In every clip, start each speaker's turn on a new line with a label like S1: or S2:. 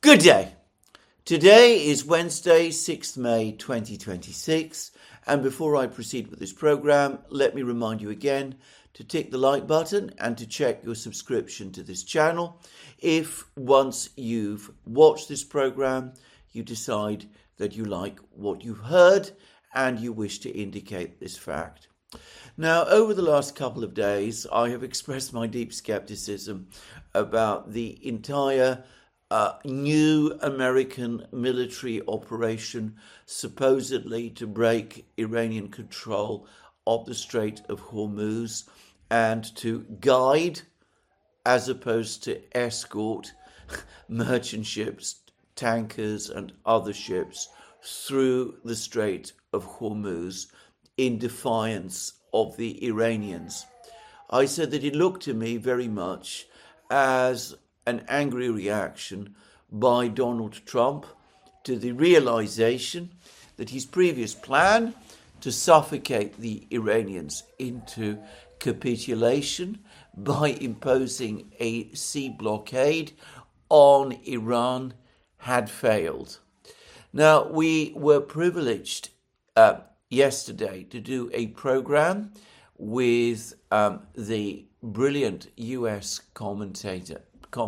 S1: Good day. Today is Wednesday, 6th May 2026, and before I proceed with this program, let me remind you again to tick the like button and to check your subscription to this channel if once you've watched this program you decide that you like what you've heard and you wish to indicate this fact. Now, over the last couple of days, I have expressed my deep skepticism about the entire new American military operation supposedly to break Iranian control of the Strait of Hormuz and to guide, as opposed to escort, merchant ships, tankers and other ships through the Strait of Hormuz in defiance of the Iranians. I said that it looked to me very much as an angry reaction by Donald Trump to the realization that his previous plan to suffocate the Iranians into capitulation by imposing a sea blockade on Iran had failed. Now, we were privileged yesterday to do a program with the brilliant US commentator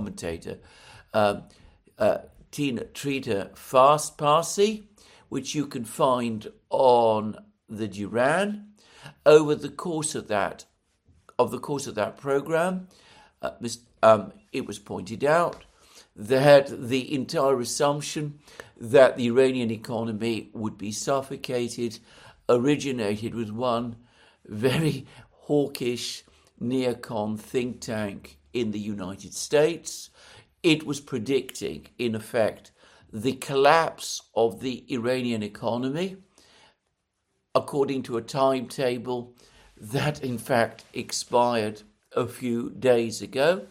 S1: Trita Farsi, which you can find on the Duran. Over the course of that program, it was pointed out that the entire assumption that the Iranian economy would be suffocated originated with one very hawkish neocon think tank in the United States. It was predicting, in effect, the collapse of the Iranian economy according to a timetable that, in fact, expired a few days ago,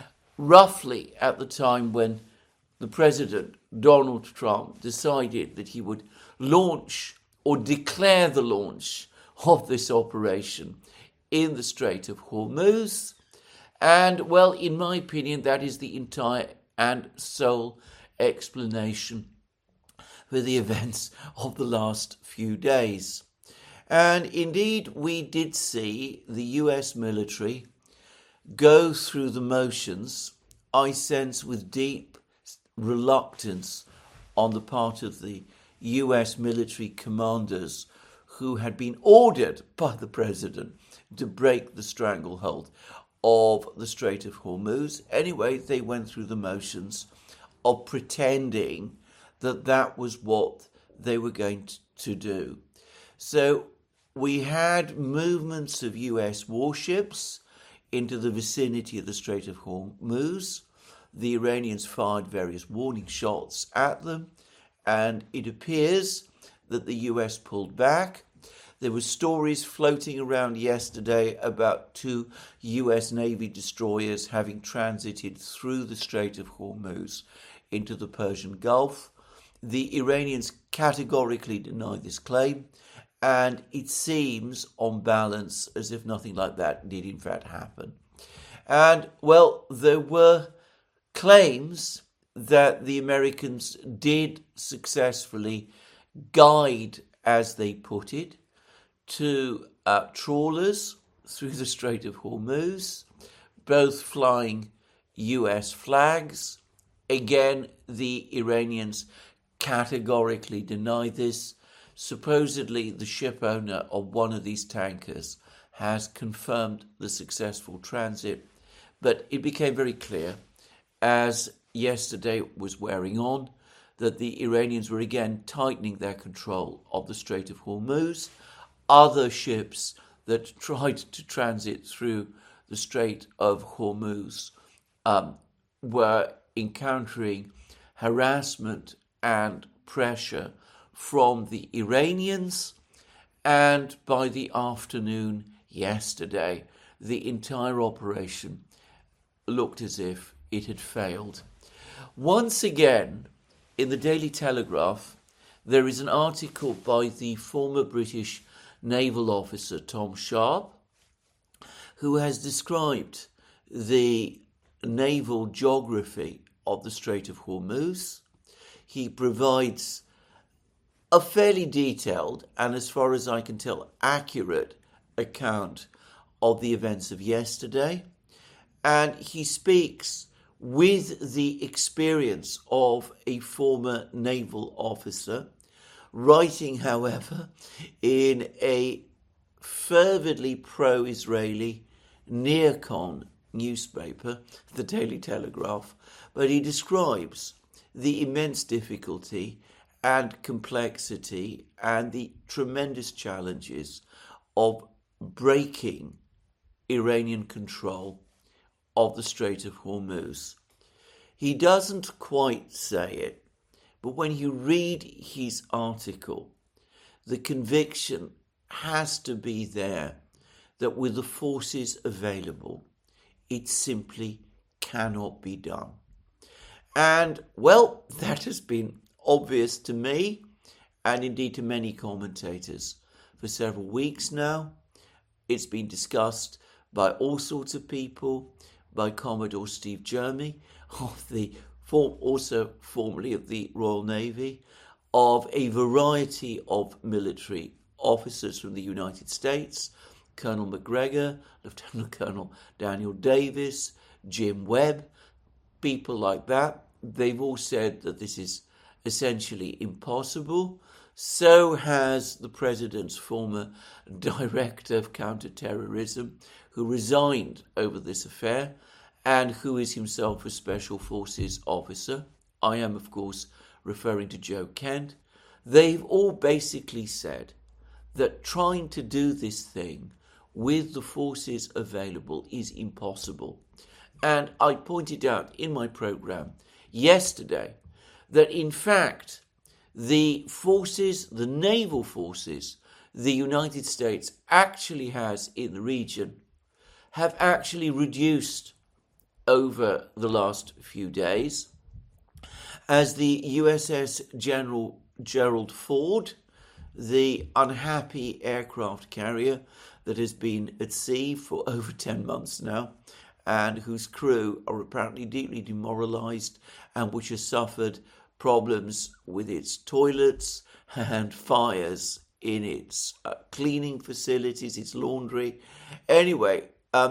S1: roughly at the time when the President, Donald Trump, decided that he would launch or declare the launch of this operation in the Strait of Hormuz. And, well, in my opinion, that is the entire and sole explanation for the events of the last few days. And indeed, we did see the US military go through the motions, I sense with deep reluctance on the part of the US military commanders who had been ordered by the president to break the stranglehold of the Strait of Hormuz. Anyway, they went through the motions of pretending that that was what they were going to do. So we had movements of US warships into the vicinity of the Strait of Hormuz. The Iranians fired various warning shots at them, and it appears that the US pulled back. There were stories floating around yesterday about 2 US Navy destroyers having transited through the Strait of Hormuz into the Persian Gulf. The Iranians categorically deny this claim, and it seems, on balance, as if nothing like that did in fact happen. And, well, there were claims that the Americans did successfully guide, as they put it, to trawlers through the Strait of Hormuz, both flying US flags. Again, the Iranians categorically deny this. Supposedly, the ship owner of one of these tankers has confirmed the successful transit, but it became very clear as yesterday was wearing on that the Iranians were again tightening their control of the Strait of Hormuz. Other ships that tried to transit through the Strait of Hormuz were encountering harassment and pressure from the Iranians, and by the afternoon yesterday, the entire operation looked as if it had failed. Once again, in the Daily Telegraph, there is an article by the former British naval officer Tom Sharp, who has described the naval geography of the Strait of Hormuz. He provides a fairly detailed and, as far as I can tell, accurate account of the events of yesterday. And he speaks with the experience of a former naval officer, writing, however, in a fervidly pro-Israeli neocon newspaper, the Daily Telegraph, but he describes the immense difficulty and complexity and the tremendous challenges of breaking Iranian control of the Strait of Hormuz. He doesn't quite say it, but when you read his article, the conviction has to be there that with the forces available, it simply cannot be done. And, well, that has been obvious to me and indeed to many commentators for several weeks now. It's been discussed by all sorts of people, by Commodore Steve Jermy, also formerly of the Royal Navy, of a variety of military officers from the United States, Colonel McGregor, Lieutenant Colonel Daniel Davis, Jim Webb, people like that. They've all said that this is essentially impossible. So has the president's former director of counterterrorism, who resigned over this affair and who is himself a special forces officer. I am, of course, referring to Joe Kent. They've all basically said that trying to do this thing with the forces available is impossible. And I pointed out in my program yesterday that, in fact, the forces, the naval forces the United States actually has in the region have actually reduced over the last few days, as the USS General Gerald Ford, the unhappy aircraft carrier that has been at sea for over 10 months now, and whose crew are apparently deeply demoralized and which has suffered problems with its toilets and fires in its cleaning facilities, its laundry. Anyway,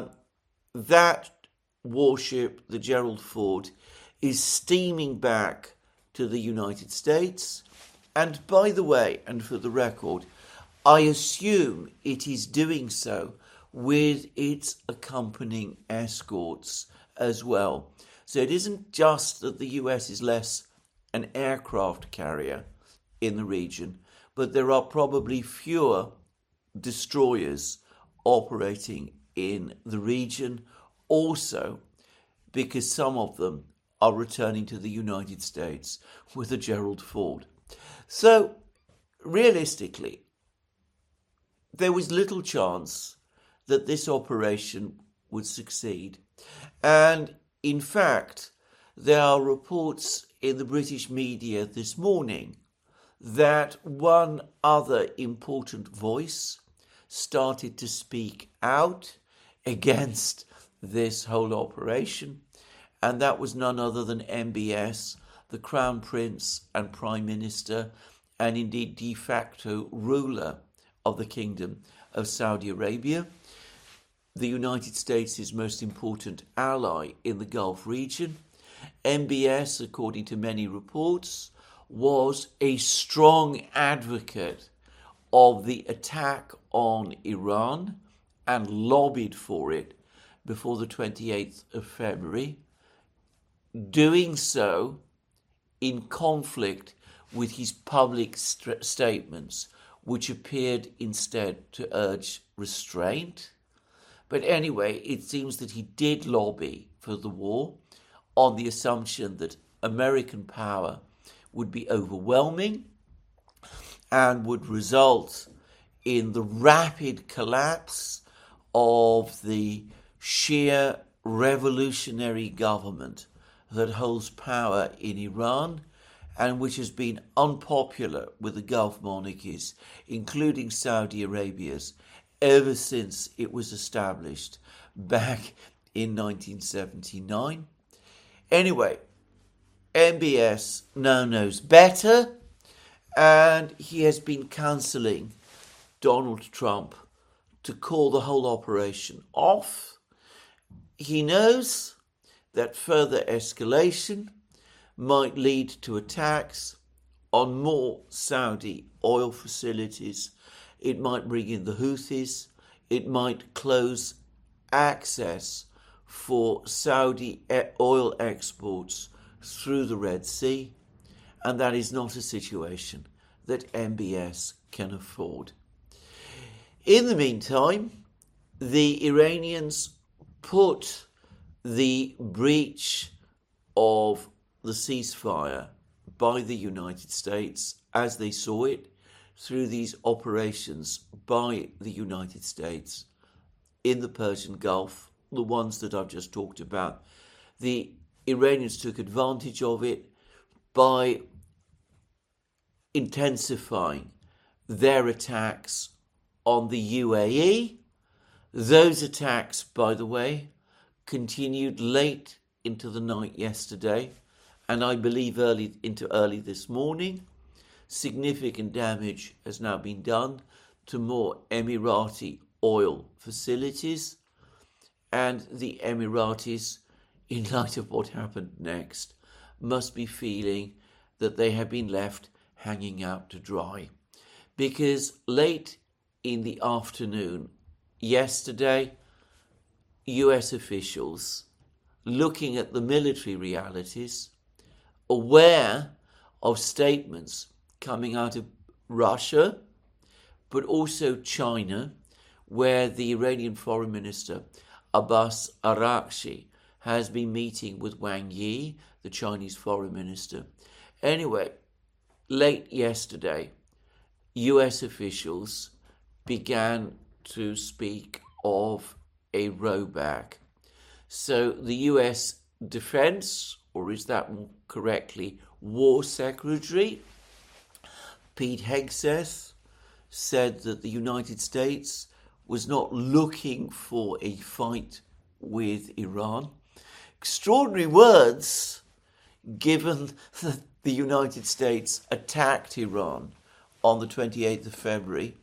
S1: that warship, the Gerald Ford, is steaming back to the United States. And by the way, and for the record, I assume it is doing so with its accompanying escorts as well. So it isn't just that the US is less an aircraft carrier in the region, but there are probably fewer destroyers operating in the region also, because some of them are returning to the United States with the Gerald Ford. So, realistically, there was little chance that this operation would succeed. And, in fact, there are reports in the British media this morning that one other important voice started to speak out against this whole operation, and that was none other than MBS, the Crown Prince and Prime Minister, and indeed de facto ruler of the Kingdom of Saudi Arabia, the United States' most important ally in the Gulf region. MBS, according to many reports, was a strong advocate of the attack on Iran and lobbied for it before the 28th of February, doing so in conflict with his public statements, which appeared instead to urge restraint. But anyway, it seems that he did lobby for the war on the assumption that American power would be overwhelming and would result in the rapid collapse of the Shia revolutionary government that holds power in Iran and which has been unpopular with the Gulf monarchies, including Saudi Arabia's, ever since it was established back in 1979. Anyway, MBS now knows better, and he has been counselling Donald Trump to call the whole operation off. He knows that further escalation might lead to attacks on more Saudi oil facilities. It might bring in the Houthis. It might close access for Saudi oil exports through the Red Sea. And that is not a situation that MBS can afford. In the meantime, the Iranians put the breach of the ceasefire by the United States, as they saw it, through these operations by the United States in the Persian Gulf, the ones that I've just talked about. The Iranians took advantage of it by intensifying their attacks on the UAE. Those attacks, by the way, continued late into the night yesterday, and I believe early this morning. Significant damage has now been done to more Emirati oil facilities, and the Emiratis, in light of what happened next, must be feeling that they have been left hanging out to dry. Because late in the afternoon yesterday, US officials, looking at the military realities, aware of statements coming out of Russia, but also China, where the Iranian Foreign Minister Abbas Araghchi has been meeting with Wang Yi, the Chinese Foreign Minister. Anyway, late yesterday, US officials began to speak of a rowback. So the US Defense, or is that more correctly, War Secretary Pete Hegseth, said that the United States was not looking for a fight with Iran. Extraordinary words, given that the United States attacked Iran on the 28th of February,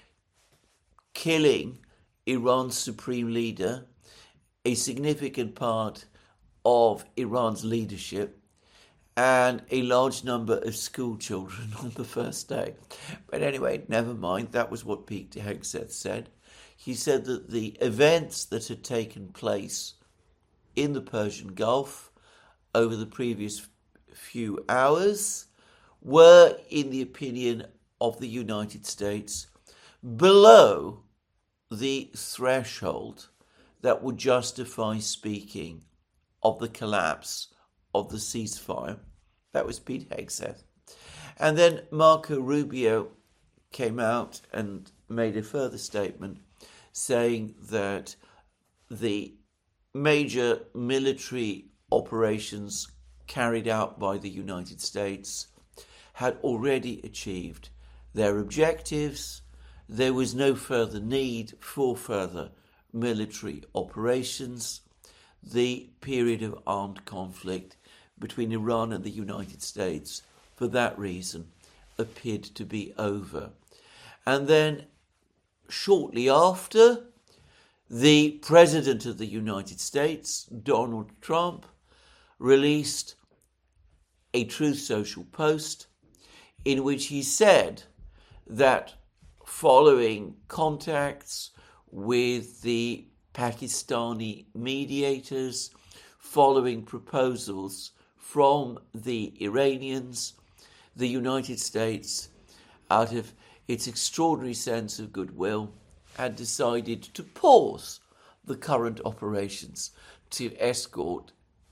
S1: killing Iran's supreme leader, a significant part of Iran's leadership, and a large number of school children on the first day. But anyway, never mind. That was what Pete Hegseth said. He said that the events that had taken place in the Persian Gulf over the previous few hours were, in the opinion of the United States, below the threshold that would justify speaking of the collapse of the ceasefire. That was Pete Hegseth. And then Marco Rubio came out and made a further statement saying that the major military operations carried out by the United States had already achieved their objectives. There was no further need for further military operations. The period of armed conflict between Iran and the United States, for that reason, appeared to be over. And then, shortly after, the President of the United States, Donald Trump, released a Truth Social post in which he said that following contacts with the Pakistani mediators, following proposals from the Iranians, the United States, out of its extraordinary sense of goodwill, had decided to pause the current operations to escort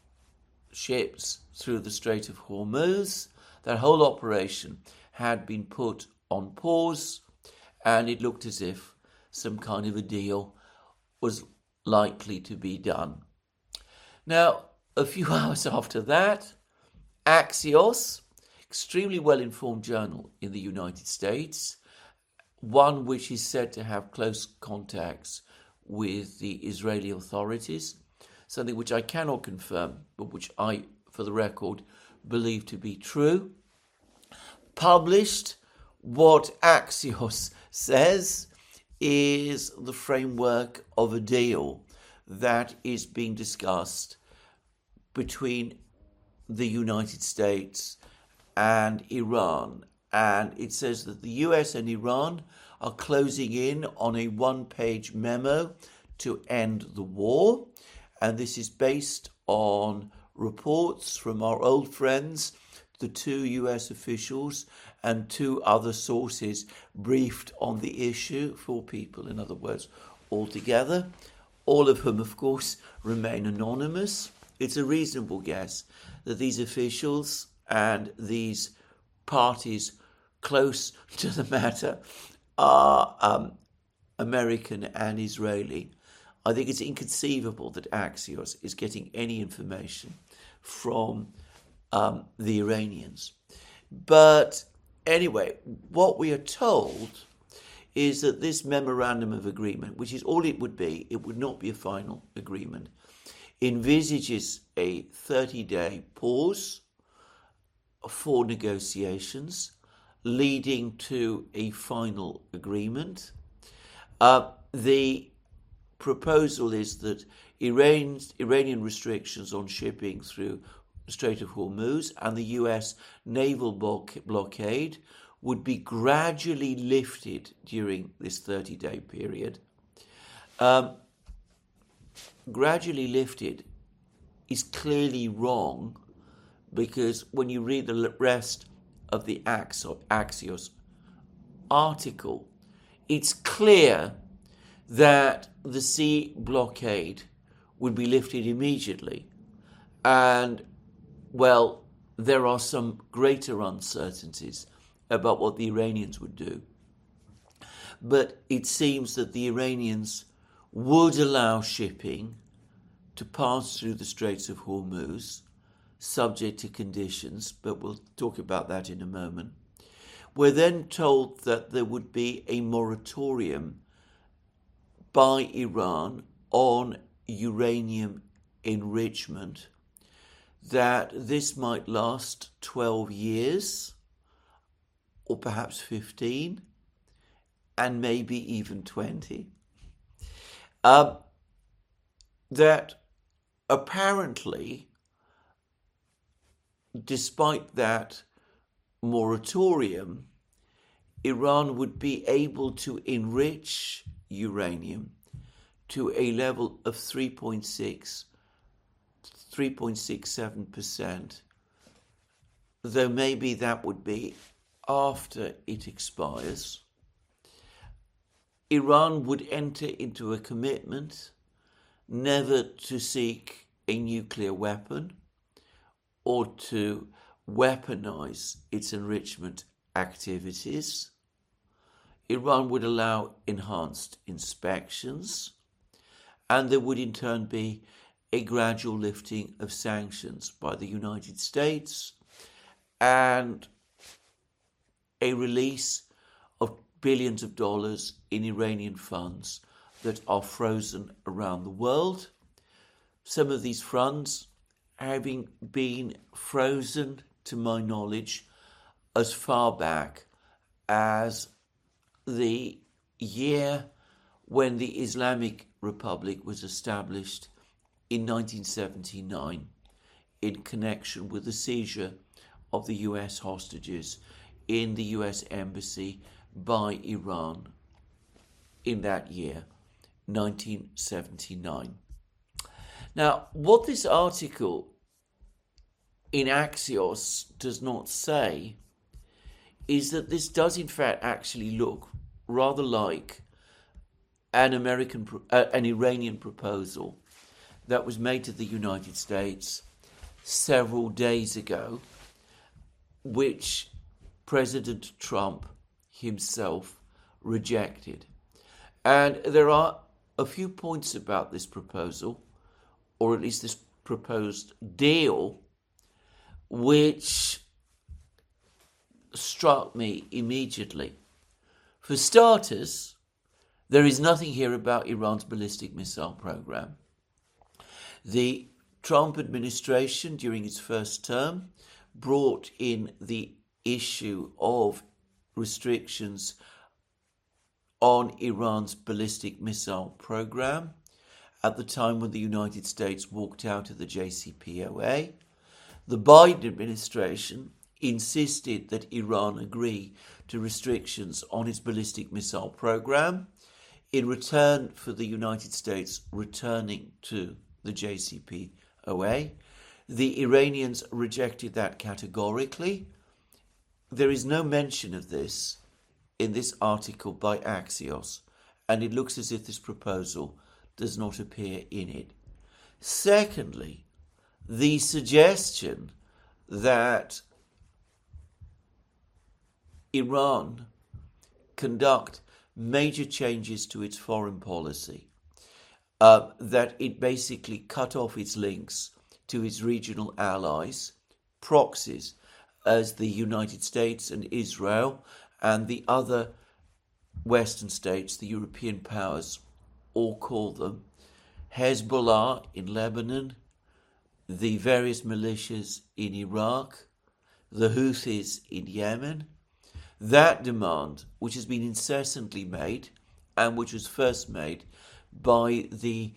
S1: ships through the Strait of Hormuz. That whole operation had been put on pause, and it looked as if some kind of a deal was likely to be done. Now, a few hours after that, Axios, extremely well-informed journal in the United States, one which is said to have close contacts with the Israeli authorities, something which I cannot confirm, but which I, for the record, believed to be true, published what Axios says is the framework of a deal that is being discussed between the United States and Iran. And it says that the US and Iran are closing in on a one-page memo to end the war. And this is based on reports from our old friends, the two US officials and two other sources briefed on the issue, 4 people, in other words, altogether, all of whom, of course, remain anonymous. It's a reasonable guess that these officials and these parties close to the matter are American and Israeli. I think it's inconceivable that Axios is getting any information from the Iranians. But anyway, what we are told is that this memorandum of agreement, which is all it would not be a final agreement, envisages a 30-day pause for negotiations leading to a final agreement. The proposal is that Iranian restrictions on shipping through the Strait of Hormuz and the US naval blockade would be gradually lifted during this 30-day period. Gradually lifted is clearly wrong, because when you read the rest of the Axios article, it's clear that the sea blockade would be lifted immediately. And, well, there are some greater uncertainties about what the Iranians would do. But it seems that the Iranians would allow shipping to pass through the Straits of Hormuz, subject to conditions, but we'll talk about that in a moment. We're then told that there would be a moratorium by Iran on uranium enrichment, that this might last 12 years, or perhaps 15, and maybe even 20. That apparently, despite that moratorium, Iran would be able to enrich uranium to a level of 3.67%, though maybe that would be after it expires. Iran would enter into a commitment never to seek a nuclear weapon or to weaponize its enrichment activities. Iran would allow enhanced inspections, and there would in turn be a gradual lifting of sanctions by the United States and a release of billions of dollars in Iranian funds that are frozen around the world. Some of these funds having been frozen, to my knowledge, as far back as the year when the Islamic Republic was established in 1979 in connection with the seizure of the US hostages in the US embassy by Iran in that year, 1979. Now, what this article in Axios does not say is that this does in fact actually look rather like an Iranian proposal that was made to the United States several days ago, which President Trump himself rejected. And there are a few points about this proposal, or at least this proposed deal, which struck me immediately. For starters, there is nothing here about Iran's ballistic missile program. The Trump administration, during its first term, brought in the issue of restrictions on Iran's ballistic missile program at the time when the United States walked out of the JCPOA. The Biden administration insisted that Iran agree to restrictions on its ballistic missile program in return for the United States returning to the JCPOA. The Iranians rejected that categorically. There is no mention of this in this article by Axios, and it looks as if this proposal does not appear in it. Secondly, the suggestion that Iran conduct major changes to its foreign policy, that it basically cut off its links to its regional allies, proxies, as the United States and Israel and the other Western states, the European powers, all call them, Hezbollah in Lebanon, the various militias in Iraq, the Houthis in Yemen. That demand, which has been incessantly made and which was first made by the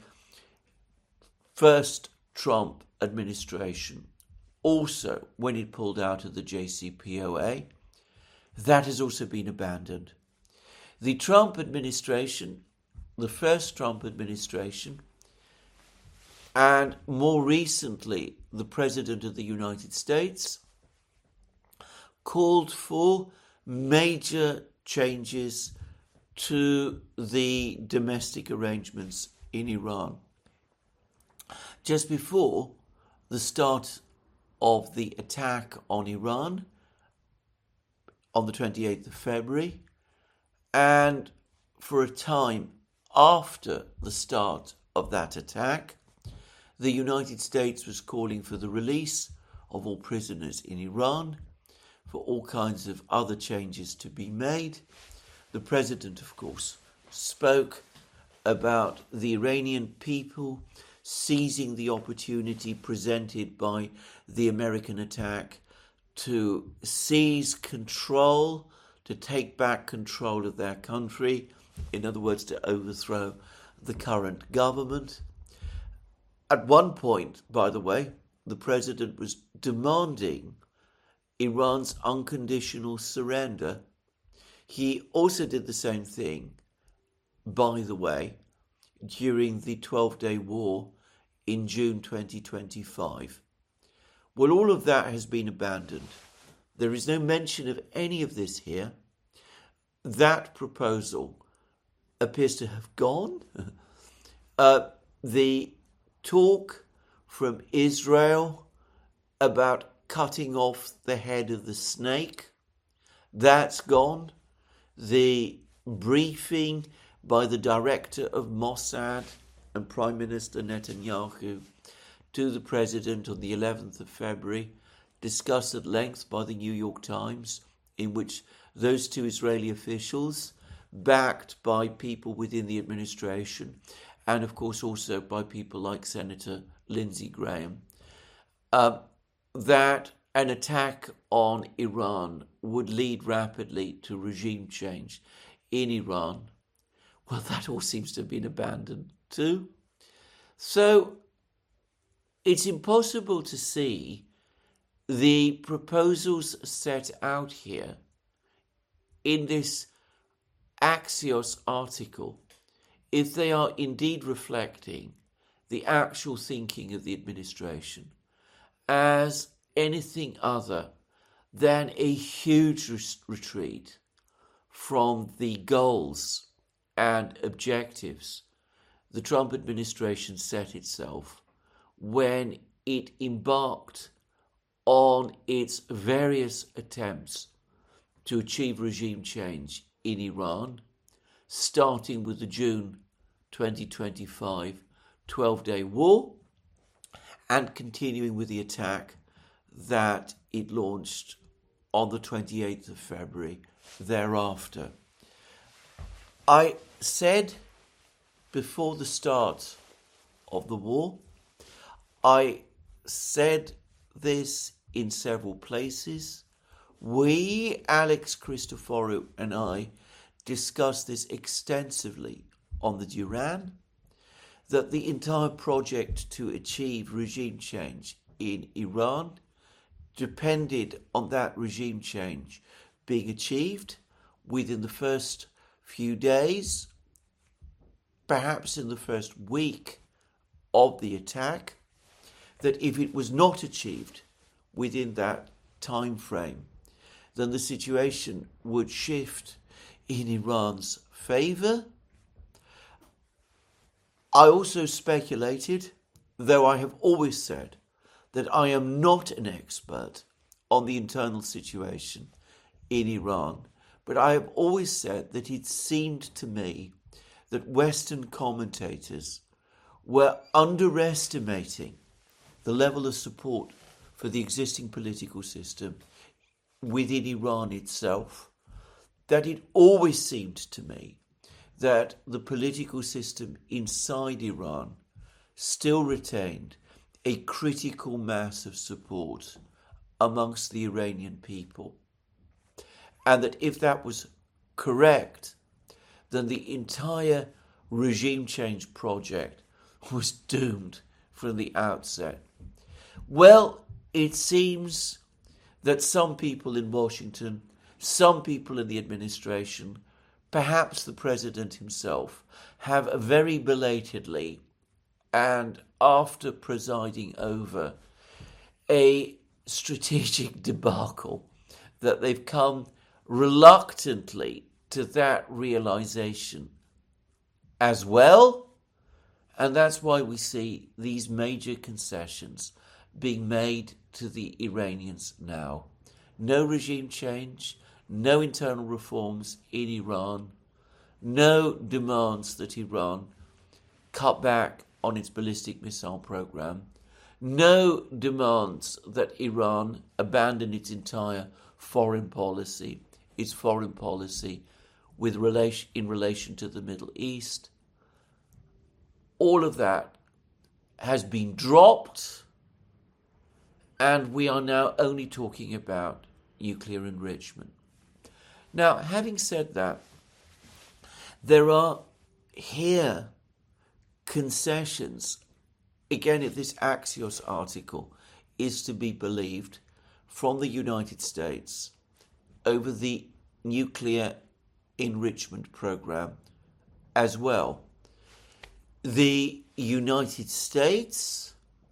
S1: first Trump administration, also when it pulled out of the JCPOA, that has also been abandoned. The Trump administration, the first Trump administration, and more recently the President of the United States, called for major changes to the domestic arrangements in Iran. Just before the start of the attack on Iran on the 28th of February, and for a time after the start of that attack, the United States was calling for the release of all prisoners in Iran, for all kinds of other changes to be made. The president, of course, spoke about the Iranian people seizing the opportunity presented by the American attack to seize control, to take back control of their country, in other words, to overthrow the current government. At one point, by the way, the president was demanding Iran's unconditional surrender. He also did the same thing, by the way, during the 12-day war in June 2025. Well, all of that has been abandoned. There is no mention of any of this here. That proposal appears to have gone. The talk from Israel about cutting off the head of the snake, that's gone. The briefing by the director of Mossad and Prime Minister Netanyahu to the president on the 11th of February, discussed at length by the New York Times, in which those two Israeli officials, backed by people within the administration, and of course also by people like Senator Lindsey Graham, that an attack on Iran would lead rapidly to regime change in Iran. Well, that all seems to have been abandoned too. So it's impossible to see the proposals set out here in this Axios article, if they are indeed reflecting the actual thinking of the administration, as anything other than a huge retreat from the goals and objectives the Trump administration set itself when it embarked on its various attempts to achieve regime change in Iran, starting with the June 2025 12-day war and continuing with the attack that it launched on the 28th of February thereafter. I said before the start of the war, I said this in several places. We, Alex Christoforou and I, discussed this extensively on the Duran, that the entire project to achieve regime change in Iran depended on that regime change being achieved within the first few days, perhaps in the first week of the attack, that if it was not achieved within that time frame, then the situation would shift in Iran's favour. I also speculated, though I have always said that I am not an expert on the internal situation in Iran, but I have always said that it seemed to me that Western commentators were underestimating the level of support for the existing political system within Iran itself, that it always seemed to me that the political system inside Iran still retained a critical mass of support amongst the Iranian people. And that if that was correct, then the entire regime change project was doomed from the outset. Well, it seems that some people in Washington, some people in the administration, perhaps the president himself, have very belatedly, and after presiding over a strategic debacle, that they've come reluctantly to that realization as well. And that's why we see these major concessions being made to the Iranians now. No regime change, no internal reforms in Iran, no demands that Iran cut back on its ballistic missile program, no demands that Iran abandon its entire foreign policy in relation to the Middle East. All of that has been dropped, and we are now only talking about nuclear enrichment. Now, having said that, there are here concessions, again, if this Axios article is to be believed, from the United States over the nuclear enrichment program as well. The United States,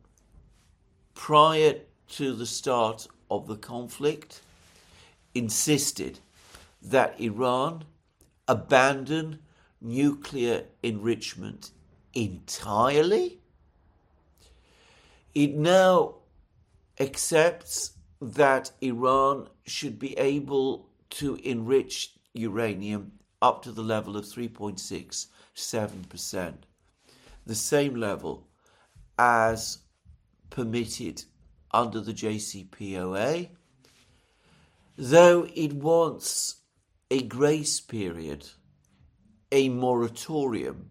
S1: prior to the start of the conflict, insisted that Iran abandon nuclear enrichment entirely. It now accepts that Iran should be able to enrich uranium up to the level of 3.67%, the same level as permitted under the JCPOA, though it wants a grace period, a moratorium,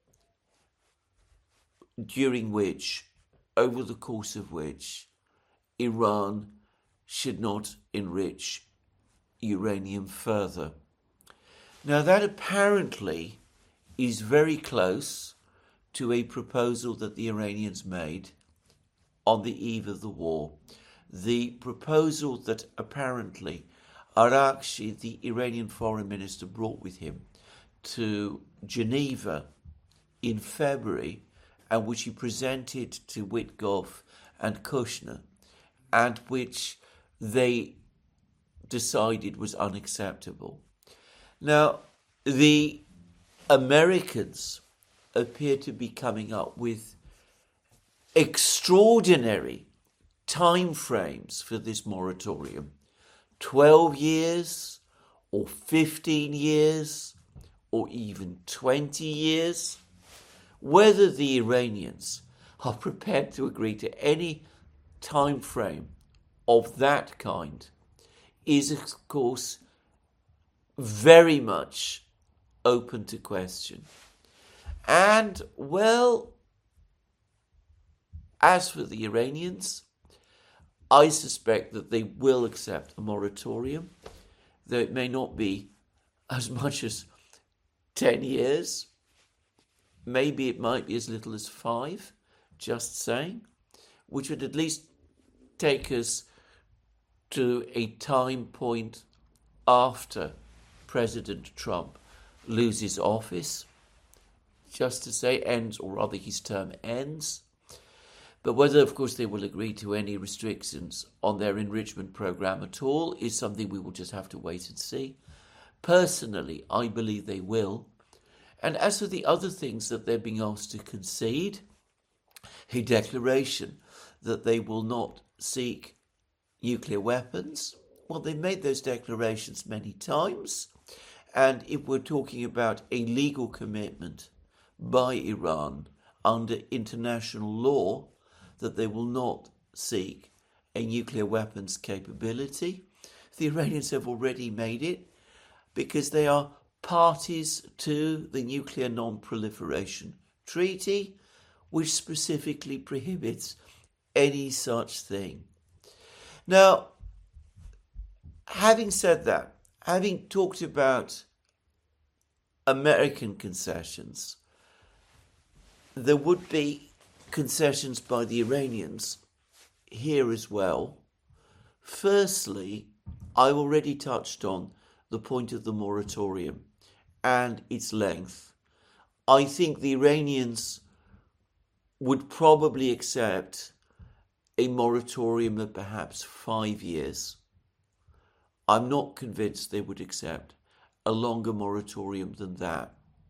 S1: over the course of which Iran should not enrich uranium further. Now, that apparently is very close to a proposal that the Iranians made on the eve of the war. The proposal that apparently Araghchi, the Iranian foreign minister, brought with him to Geneva in February, and which he presented to Witkoff and Kushner, and which they decided was unacceptable. Now, the Americans appear to be coming up with extraordinary time frames for this moratorium. 12 years, or 15 years, or even 20 years. Whether the Iranians are prepared to agree to any time frame of that kind is, of course, very much open to question. And, well, as for the Iranians, I suspect that they will accept a moratorium, though it may not be as much as 10 years. Maybe it might be as little as 5, just saying, which would at least take us to a time point after President Trump loses office, just to say ends, or rather his term ends. But whether, of course, they will agree to any restrictions on their enrichment program at all is something we will just have to wait and see. Personally, I believe they will. And as for the other things that they're being asked to concede, a declaration that they will not seek nuclear weapons, well, they've made those declarations many times. And if we're talking about a legal commitment by Iran under international law that they will not seek a nuclear weapons capability, the Iranians have already made it because they are parties to the Nuclear Non-Proliferation Treaty, which specifically prohibits any such thing. Now, having said that, having talked about American concessions, there would be concessions by the Iranians here as well. Firstly, I've already touched on the point of the moratorium and its length. I think the Iranians would probably accept a moratorium of perhaps 5 years. I'm not convinced they would accept a longer moratorium than that.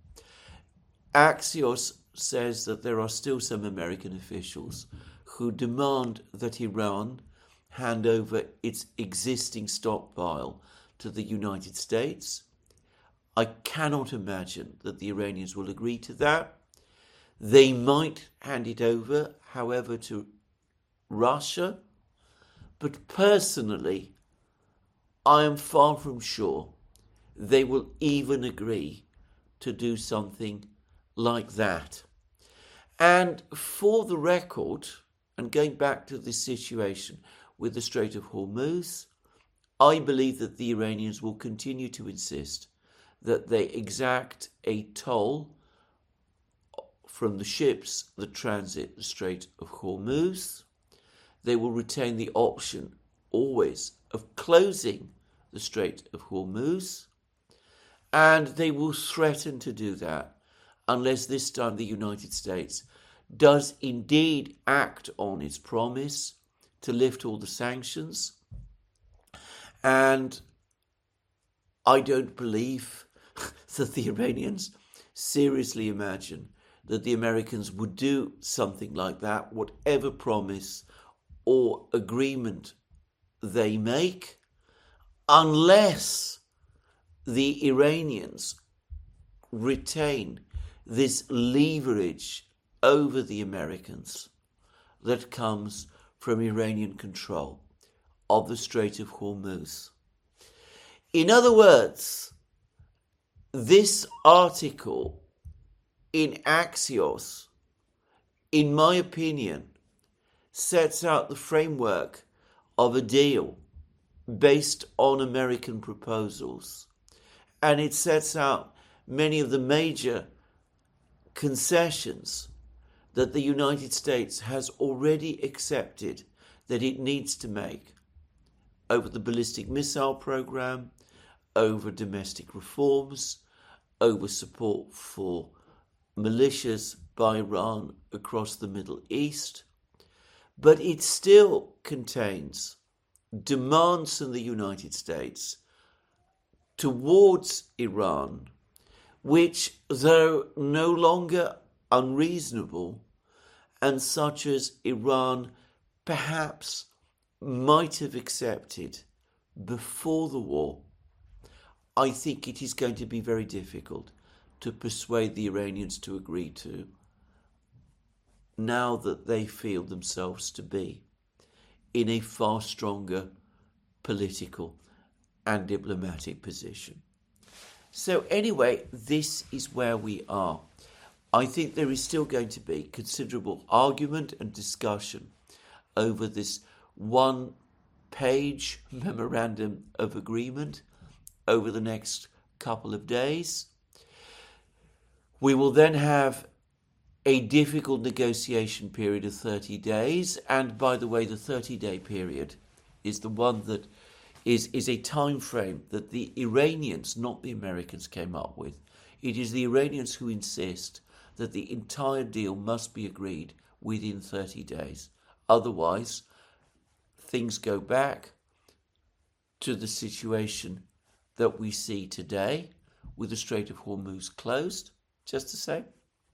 S1: Axios says that there are still some American officials who demand that Iran hand over its existing stockpile to the United States. I cannot imagine that the Iranians will agree to that. They might hand it over, however, to Russia, but personally, I am far from sure they will even agree to do something like that. And for the record, and going back to this situation with the Strait of Hormuz, I believe that the Iranians will continue to insist that they exact a toll from the ships that transit the Strait of Hormuz. They will retain the option always of closing the Strait of Hormuz, and they will threaten to do that unless this time the United States does indeed act on its promise to lift all the sanctions. And I don't believe that the Iranians seriously imagine that the Americans would do something like that, whatever promise or agreement they make, unless the Iranians retain this leverage over the Americans that comes from Iranian control of the Strait of Hormuz. In other words, this article in Axios, in my opinion, sets out the framework of a deal based on American proposals. And it sets out many of the major concessions that the United States has already accepted that it needs to make over the ballistic missile program, over domestic reforms, over support for militias by Iran across the Middle East. But it still contains demands from the United States towards Iran, which, though no longer unreasonable, and such as Iran perhaps might have accepted before the war, I think it is going to be very difficult to persuade the Iranians to agree to, now that they feel themselves to be in a far stronger political and diplomatic position. So anyway, this is where we are. I think there is still going to be considerable argument and discussion over this one 8-page memorandum of agreement over the next couple of days. We will then have a difficult negotiation period of 30 days. And by the way, the 30-day period is the one that is a time frame that the Iranians, not the Americans, came up with. It is the Iranians who insist that the entire deal must be agreed within 30 days. Otherwise, things go back to the situation that we see today, with the Strait of Hormuz closed, just to say.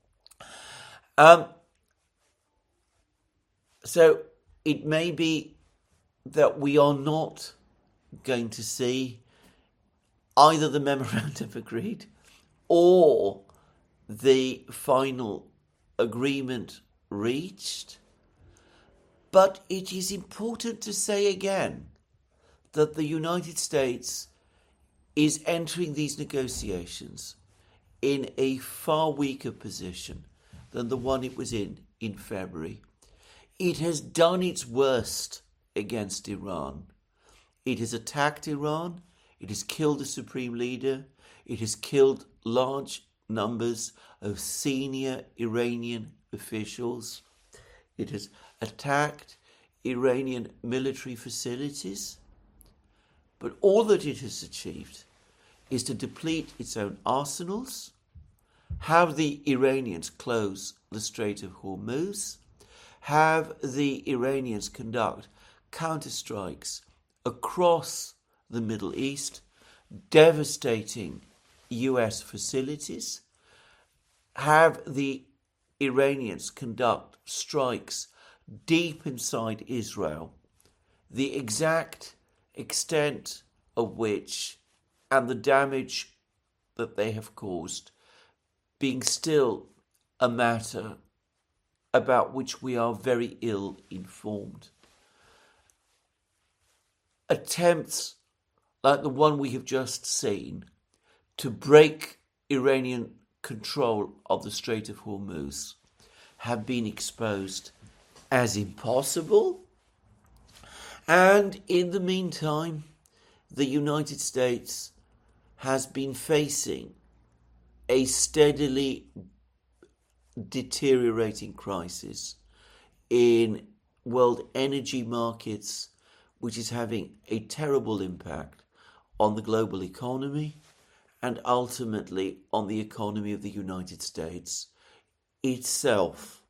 S1: So it may be that we are not going to see either the memorandum agreed or the final agreement reached. But it is important to say again that the United States is entering these negotiations in a far weaker position than the one it was in February. It has done its worst against Iran. It has attacked Iran. It has killed the supreme leader. It has killed large numbers of senior Iranian officials. It has attacked Iranian military facilities. But all that it has achieved is to deplete its own arsenals, have the Iranians close the Strait of Hormuz, have the Iranians conduct counterstrikes across the Middle East, devastating US facilities, have the Iranians conduct strikes deep inside Israel, the exact extent of which and the damage that they have caused being still a matter about which we are very ill informed. Attempts like the one we have just seen to break Iranian control of the Strait of Hormuz have been exposed as impossible. And in the meantime, the United States has been facing a steadily deteriorating crisis in world energy markets, which is having a terrible impact on the global economy and ultimately on the economy of the United States itself.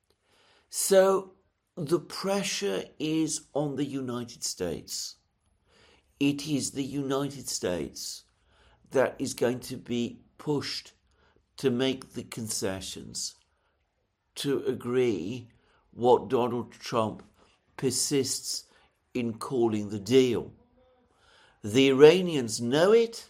S1: So the pressure is on the United States. It is the United States that is going to be pushed to make the concessions, to agree what Donald Trump persists in calling the deal. The Iranians know it,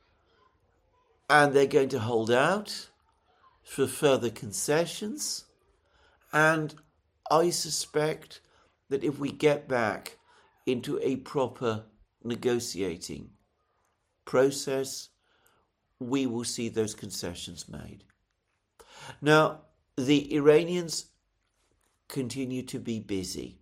S1: and they're going to hold out for further concessions. And I suspect that if we get back into a proper negotiating process, we will see those concessions made. Now, the Iranians continue to be busy.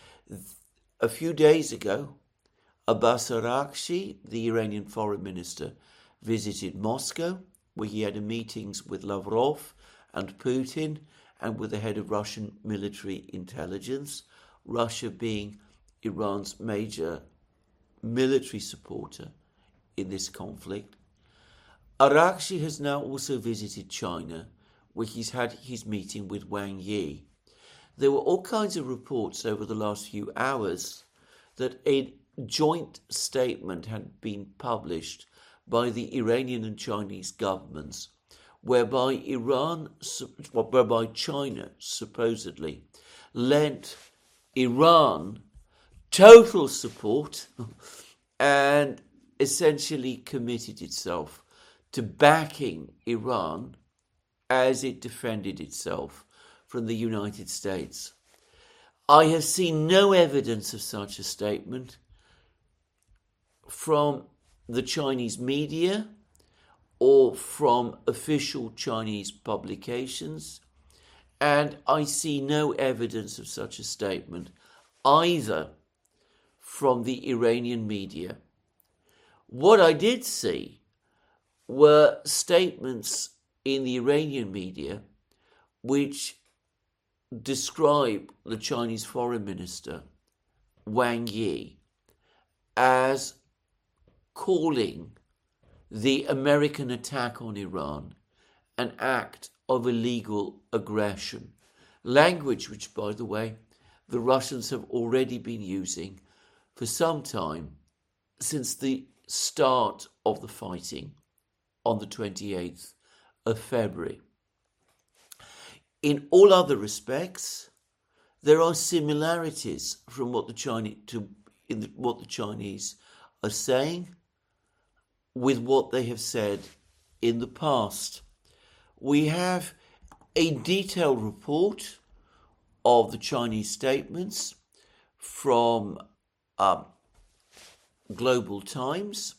S1: A few days ago, Abbas Araghchi, the Iranian foreign minister, visited Moscow, where he had meetings with Lavrov and Putin and with the head of Russian military intelligence, Russia being Iran's major military supporter in this conflict. Araghchi has now also visited China, where he's had his meeting with Wang Yi. There were all kinds of reports over the last few hours that a joint statement had been published by the Iranian and Chinese governments, whereby China supposedly lent Iran total support and essentially committed itself to backing Iran as it defended itself from the United States. I have seen no evidence of such a statement from the Chinese media or from official Chinese publications, and I see no evidence of such a statement either from the Iranian media. What I did see were statements in the Iranian media which describe the Chinese Foreign Minister, Wang Yi, as calling the American attack on Iran an act of illegal aggression. Language which, by the way, the Russians have already been using for some time since the start of the fighting on the 28th of February. In all other respects, there are similarities from what the Chinese are saying with what they have said in the past. We have a detailed report of the Chinese statements from Global Times.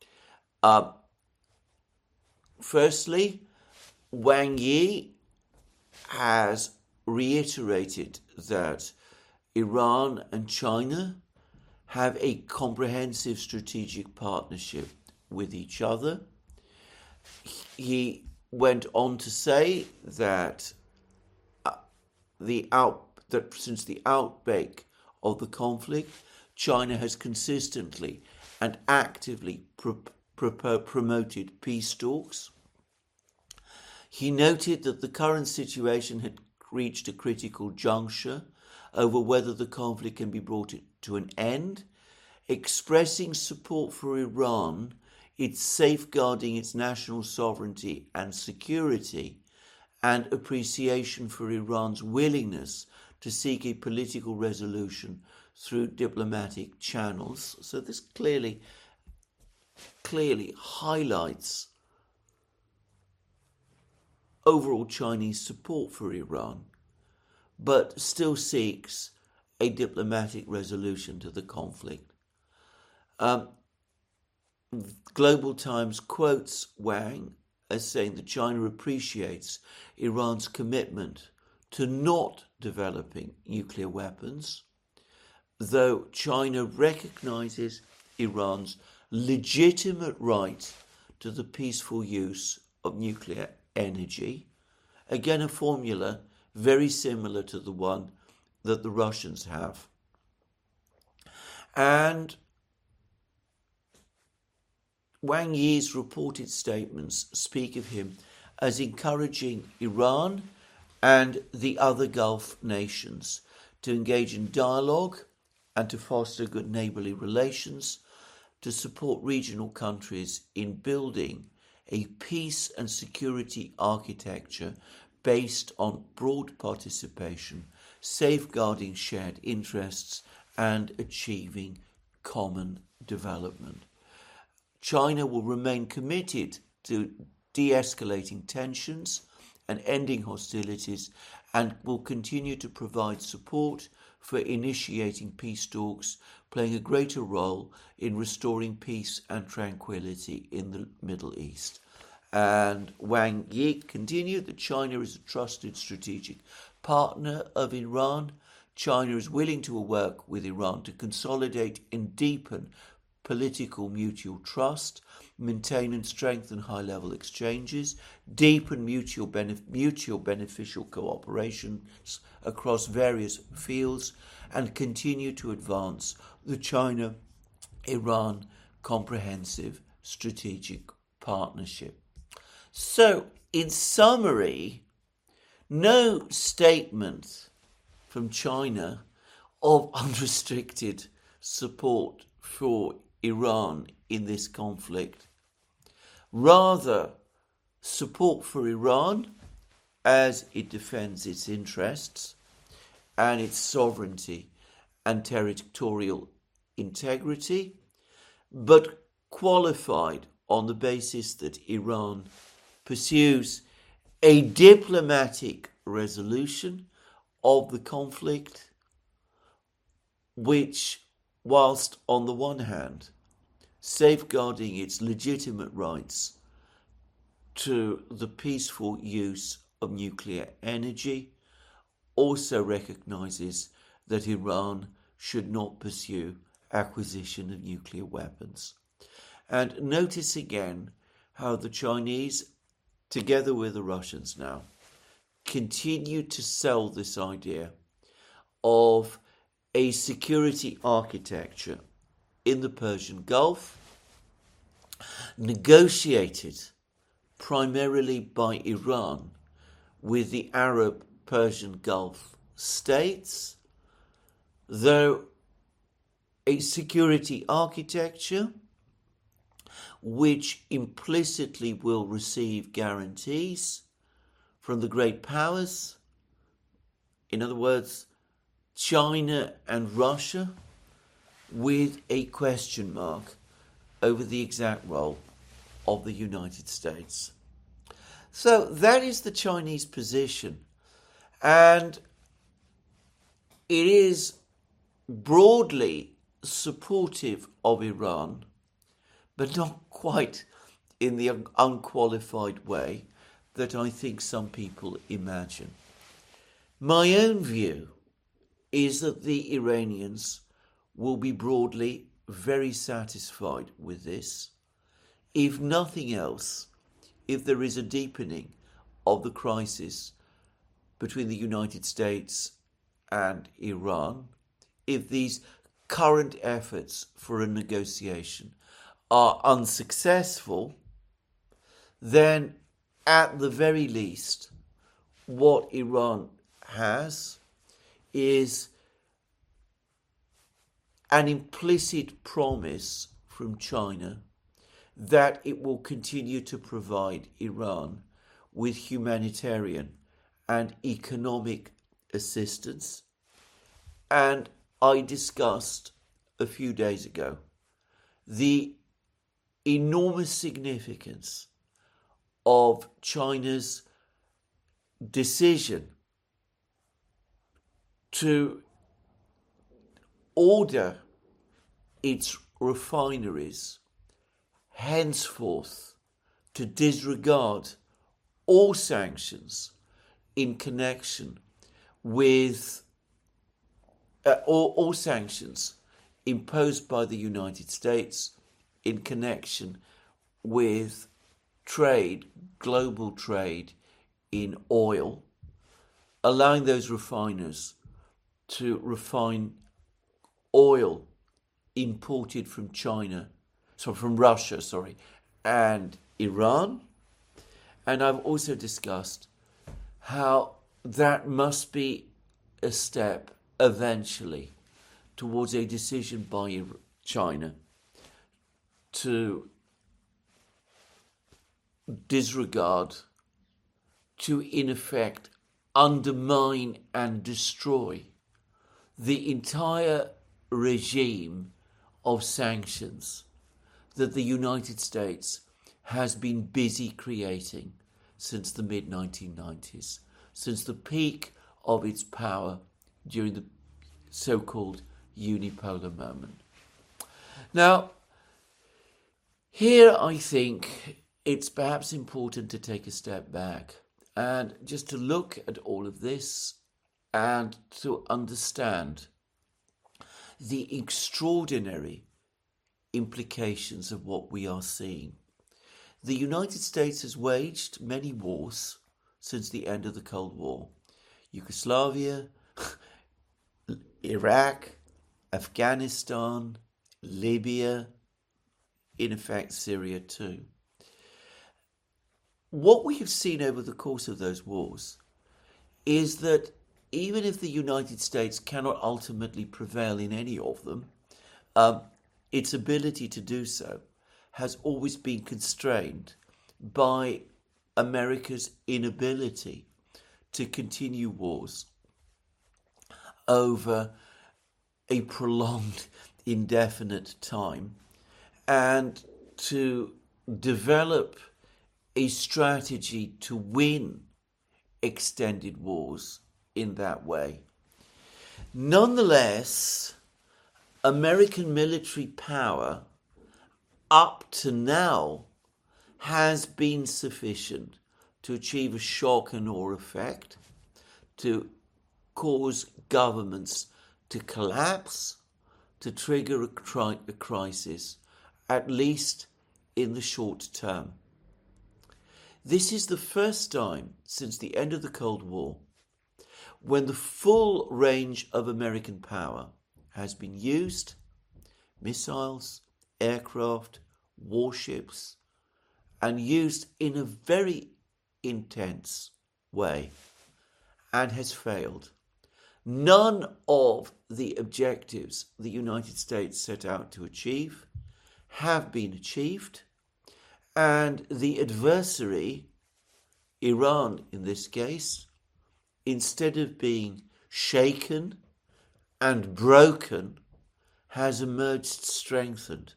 S1: Firstly, Wang Yi has reiterated that Iran and China have a comprehensive strategic partnership with each other. He went on to say that since the outbreak of the conflict, China has consistently and actively promoted peace talks. He noted that the current situation had reached a critical juncture over whether the conflict can be brought to an end, expressing support for Iran, its safeguarding its national sovereignty and security, and appreciation for Iran's willingness to seek a political resolution through diplomatic channels. So this clearly highlights overall Chinese support for Iran, but still seeks a diplomatic resolution to the conflict. Global Times quotes Wang as saying that China appreciates Iran's commitment to not developing nuclear weapons, though China recognizes Iran's legitimate right to the peaceful use of nuclear energy. Again, a formula very similar to the one that the Russians have. And Wang Yi's reported statements speak of him as encouraging Iran and the other Gulf nations to engage in dialogue and to foster good neighbourly relations, to support regional countries in building a peace and security architecture based on broad participation, safeguarding shared interests, and achieving common development. China will remain committed to de-escalating tensions and ending hostilities, and will continue to provide support for initiating peace talks, playing a greater role in restoring peace and tranquility in the Middle East. And Wang Yi continued that China is a trusted strategic partner of Iran. China is willing to work with Iran to consolidate and deepen political mutual trust, maintain and strengthen high-level exchanges, deepen mutual beneficial cooperation across various fields, and continue to advance the China-Iran comprehensive strategic partnership. So, in summary, no statement from China of unrestricted support for Iran in this conflict. Rather, support for Iran as it defends its interests and its sovereignty and territorial integrity, but qualified on the basis that Iran pursues a diplomatic resolution of the conflict, which, whilst on the one hand safeguarding its legitimate rights to the peaceful use of nuclear energy, also recognizes that Iran should not pursue acquisition of nuclear weapons. And notice again how the Chinese, together with the Russians now, continue to sell this idea of a security architecture in the Persian Gulf, negotiated primarily by Iran with the Arab Persian Gulf states, though a security architecture which implicitly will receive guarantees from the great powers, in other words, China and Russia, with a question mark over the exact role of the United States. So that is the Chinese position, and it is broadly supportive of Iran, but not quite in the unqualified way that I think some people imagine. My own view is that the Iranians will be broadly very satisfied with this. If nothing else, if there is a deepening of the crisis between the United States and Iran, if these current efforts for a negotiation are unsuccessful, then at the very least, what Iran has is an implicit promise from China that it will continue to provide Iran with humanitarian and economic assistance. And I discussed a few days ago the enormous significance of China's decision to order its refineries henceforth to disregard all sanctions in connection with all sanctions imposed by the United States in connection with trade, global trade in oil, allowing those refiners to refine oil imported from Russia, and Iran. And I've also discussed how that must be a step eventually towards a decision by China to disregard, to in effect undermine and destroy the entire regime of sanctions that the United States has been busy creating since the mid-1990s, since the peak of its power during the so-called unipolar moment. Now, here I think it's perhaps important to take a step back and just to look at all of this and to understand the extraordinary implications of what we are seeing. The United States has waged many wars since the end of the Cold War. Yugoslavia, Iraq, Afghanistan, Libya, in effect Syria too. What we have seen over the course of those wars is that even if the United States cannot ultimately prevail in any of them, its ability to do so has always been constrained by America's inability to continue wars over a prolonged, indefinite time and to develop a strategy to win extended wars in that way. Nonetheless, American military power up to now has been sufficient to achieve a shock and awe effect, to cause governments to collapse, to trigger a crisis, at least in the short term. This is the first time since the end of the Cold War when the full range of American power has been used: missiles, aircraft, warships, and used in a very intense way, and has failed. None of the objectives the United States set out to achieve have been achieved, and the adversary, Iran in this case, instead of being shaken and broken, has emerged strengthened.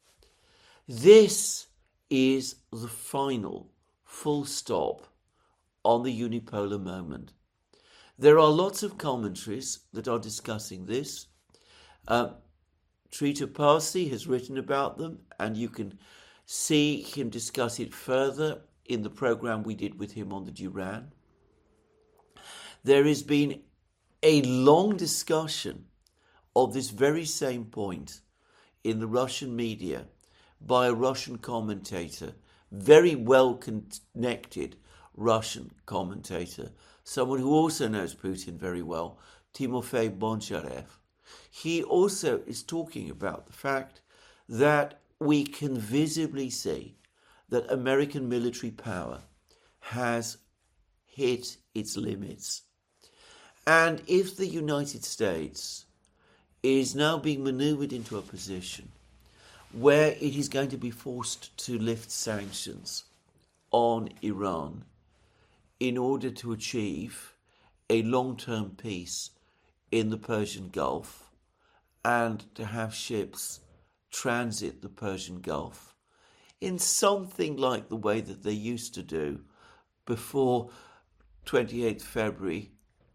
S1: This is the final full stop on the unipolar moment. There are lots of commentaries that are discussing this. Trita Parsi has written about them, and you can see him discuss it further in the program we did with him on the Duran. There has been a long discussion of this very same point in the Russian media by a Russian commentator, very well connected Russian commentator, someone who also knows Putin very well, Timofey Boncharev. He also is talking about the fact that we can visibly see that American military power has hit its limits. And if the United States is now being maneuvered into a position where it is going to be forced to lift sanctions on Iran in order to achieve a long-term peace in the Persian Gulf and to have ships transit the Persian Gulf in something like the way that they used to do before 28th February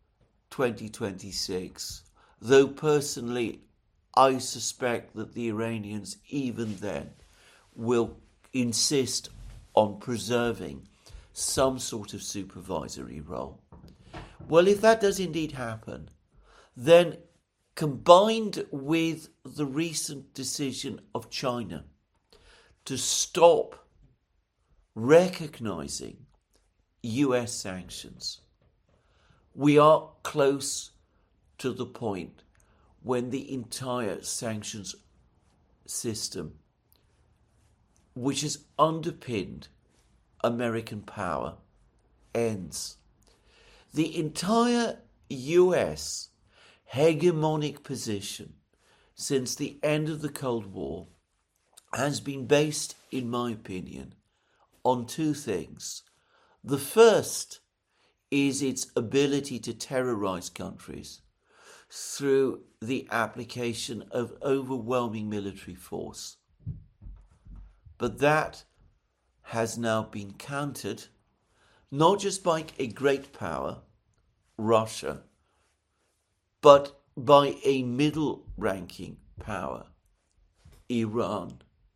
S1: 2026, though personally I suspect that the Iranians even then will insist on preserving some sort of supervisory role. Well, if that does indeed happen, then combined with the recent decision of China to stop recognizing US sanctions, we are close to the point when the entire sanctions system, which has underpinned American power, ends. The entire US hegemonic position since the end of the Cold War has been based, in my opinion, on two things. The first is its ability to terrorize countries through the application of overwhelming military force. But that has now been countered, not just by a great power, Russia, but by a middle-ranking power, Iran.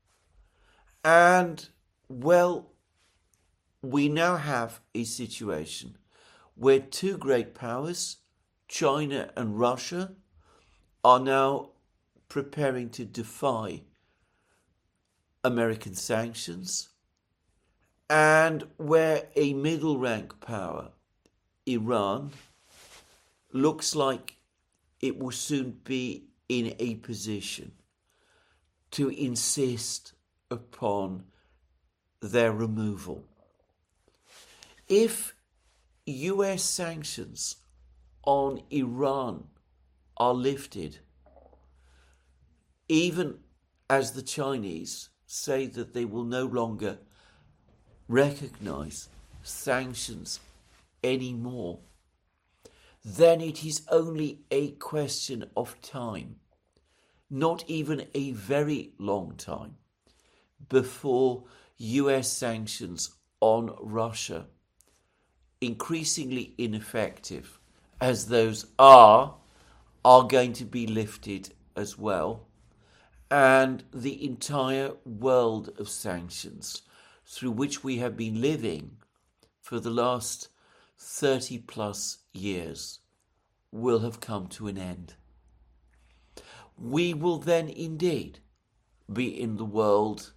S1: And, well, we now have a situation where two great powers, China and Russia, are now preparing to defy American sanctions, and where a middle-rank power, Iran, looks like it will soon be in a position to insist upon their removal. If US sanctions on Iran are lifted, even as the Chinese say that they will no longer recognize sanctions anymore, then it is only a question of time, not even a very long time, before US sanctions on Russia, increasingly ineffective as those are going to be lifted as well, and the entire world of sanctions through which we have been living for the last 30 plus years will have come to an end. we will then indeed be in the world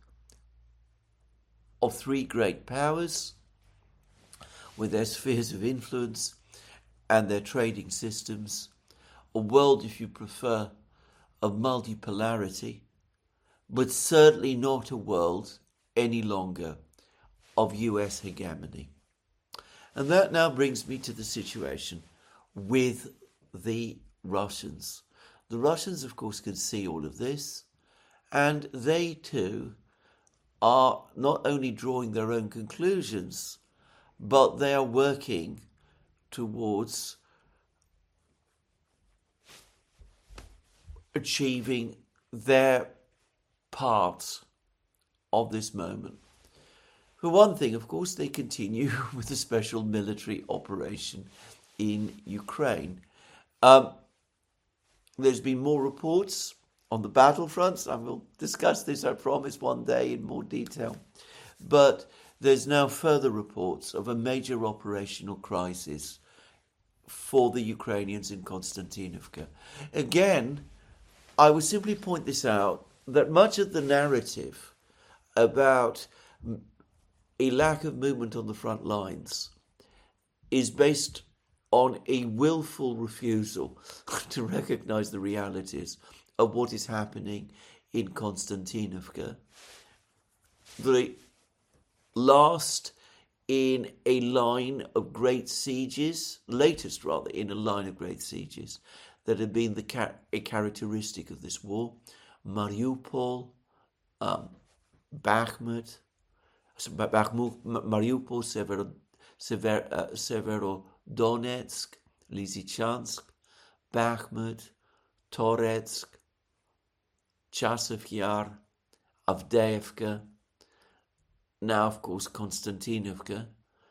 S1: of three great powers with their spheres of influence and their trading systems, a world, if you prefer, of multipolarity, but certainly not a world any longer of US hegemony. And that now brings me to the situation with the Russians. The Russians, of course, can see all of this, and they too are not only drawing their own conclusions, but they are working towards achieving their part of this moment. For one thing, of course, they continue with a special military operation in Ukraine. There's been more reports on the battlefronts. I will discuss this, I promise, one day in more detail. But there's now further reports of a major operational crisis for the Ukrainians in Konstantinovka. Again, I would simply point this out, that much of the narrative about a lack of movement on the front lines is based on a willful refusal to recognize the realities of what is happening in Konstantinovka. The last in a line of great sieges, latest rather, in a line of great sieges that have been a characteristic of this war. Mariupol, Bakhmut, Mariupol, Severodonetsk, Lysychansk, Bakhmut, Toretsk, Chasiv Yar, Avdiivka, now of course Konstantinovka,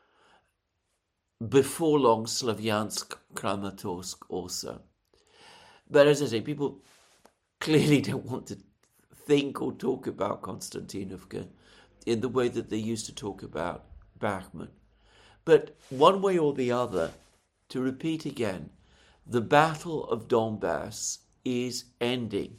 S1: before long Slavyansk, Kramatorsk also. But as I say, people clearly don't want to think or talk about Konstantinovka in the way that they used to talk about Bakhmut. But one way or the other, to repeat again, the Battle of Donbass is ending.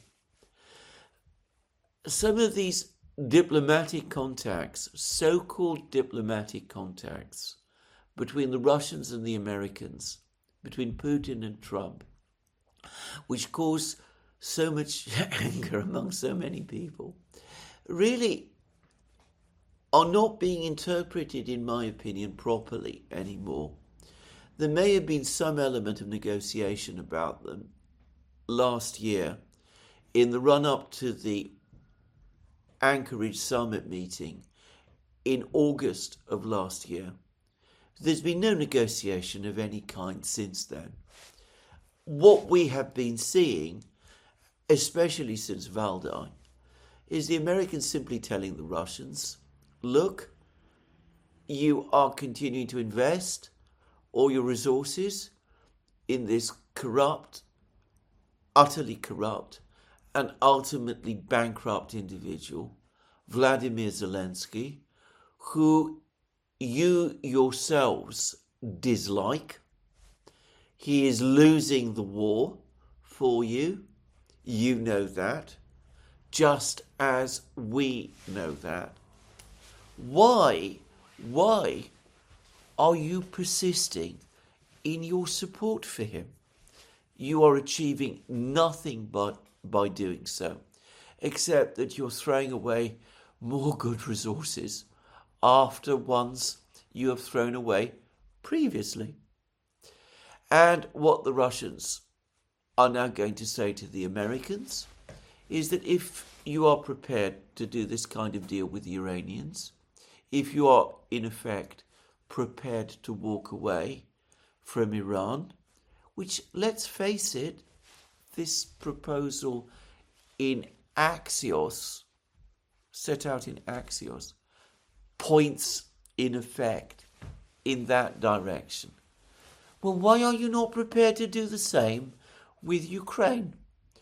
S1: Some of these diplomatic contacts, so-called diplomatic contacts, between the Russians and the Americans, between Putin and Trump, which cause so much anger among so many people, really are not being interpreted, in my opinion, properly anymore. There may have been some element of negotiation about them last year in the run-up to the Anchorage summit meeting in August of last year. There's been no negotiation of any kind since then. What we have been seeing, especially since Valdai, is the Americans simply telling the Russians, look, you are continuing to invest all your resources in this corrupt, utterly corrupt, and ultimately bankrupt individual, Vladimir Zelensky, who you yourselves dislike. He is losing the war for you. You know that, just as we know that. Why are you persisting in your support for him? You are achieving nothing by doing so, except that you're throwing away more good resources after ones you have thrown away previously. And what the Russians are now going to say to the Americans is that if you are prepared to do this kind of deal with the Iranians, if you are in effect prepared to walk away from Iran, which, let's face it, this proposal in Axios, set out in Axios, points in effect in that direction. Well, why are you not prepared to do the same with Ukraine?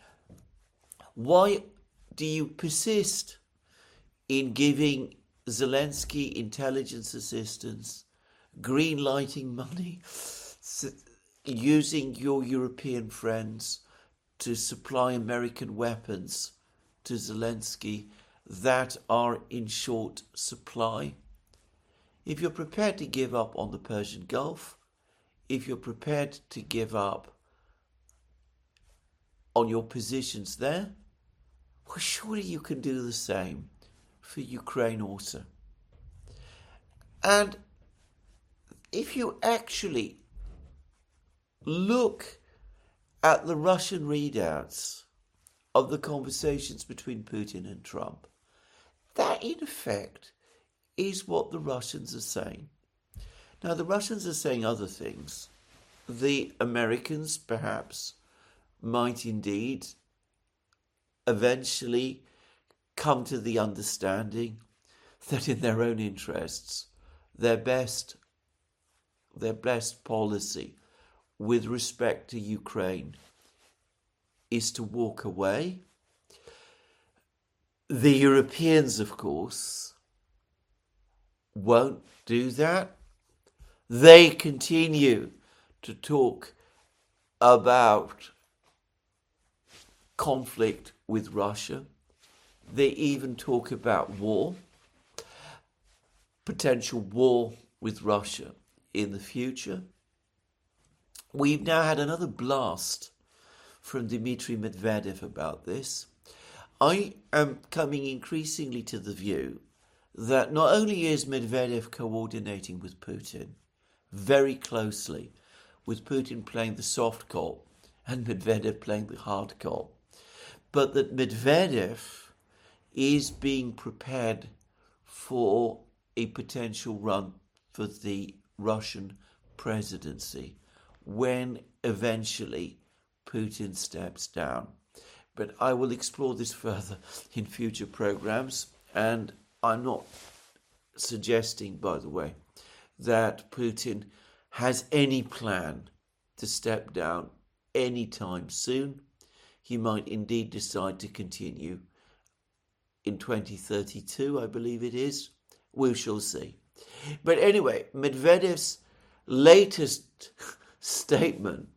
S1: Why do you persist in giving Zelensky intelligence assistance, green lighting money, using your European friends to supply American weapons to Zelensky that are in short supply. If you're prepared to give up on the Persian Gulf, if you're prepared to give up on your positions there, well, surely you can do the same for Ukraine also. And if you actually look at the Russian readouts of the conversations between Putin and Trump, that in effect is what the Russians are saying. Now, the Russians are saying other things. The Americans perhaps might indeed eventually come to the understanding that in their own interests, their best policy with respect to Ukraine is to walk away. The Europeans, of course, won't do that. They continue to talk about conflict with Russia. They even talk about war, potential war with Russia in the future. We've now had another blast from Dmitry Medvedev about this. I am coming increasingly to the view that not only is Medvedev coordinating with Putin very closely, with Putin playing the soft cop and Medvedev playing the hard cop, but that Medvedev is being prepared for a potential run for the Russian presidency when eventually Putin steps down. But I will explore this further in future programs, and I'm not suggesting, by the way, that Putin has any plan to step down anytime soon. He might indeed decide to continue in 2032, I believe it is. We shall see. But anyway, Medvedev's latest statement,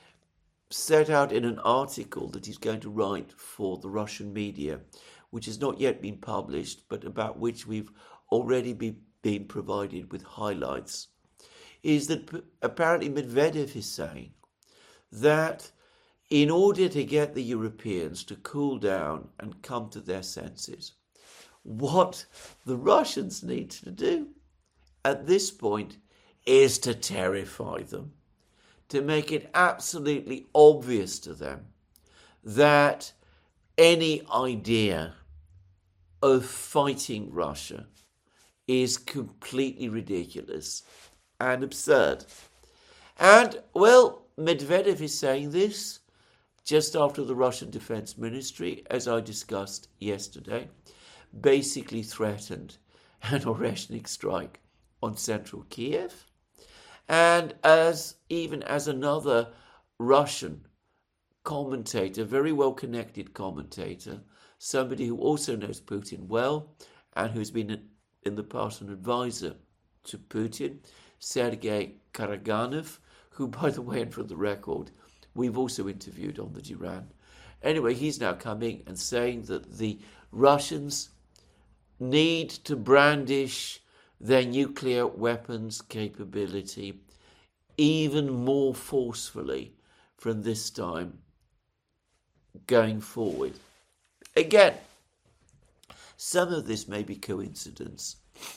S1: set out in an article that he's going to write for the Russian media, which has not yet been published, but about which we've already been provided with highlights, is that apparently Medvedev is saying that in order to get the Europeans to cool down and come to their senses, what the Russians need to do at this point is to terrify them, to make it absolutely obvious to them that any idea of fighting Russia is completely ridiculous and absurd. And, well, Medvedev is saying this just after the Russian Defense Ministry, as I discussed yesterday, basically threatened an Oreshnik strike on central Kiev. And as another Russian commentator, very well-connected commentator, somebody who also knows Putin well and who's been in the past an advisor to Putin, Sergei Karaganov, who, by the way, and for the record, we've also interviewed on the Duran. Anyway, he's now coming and saying that the Russians need to brandish their nuclear weapons capability even more forcefully from this time going forward. Again, some of this may be coincidence.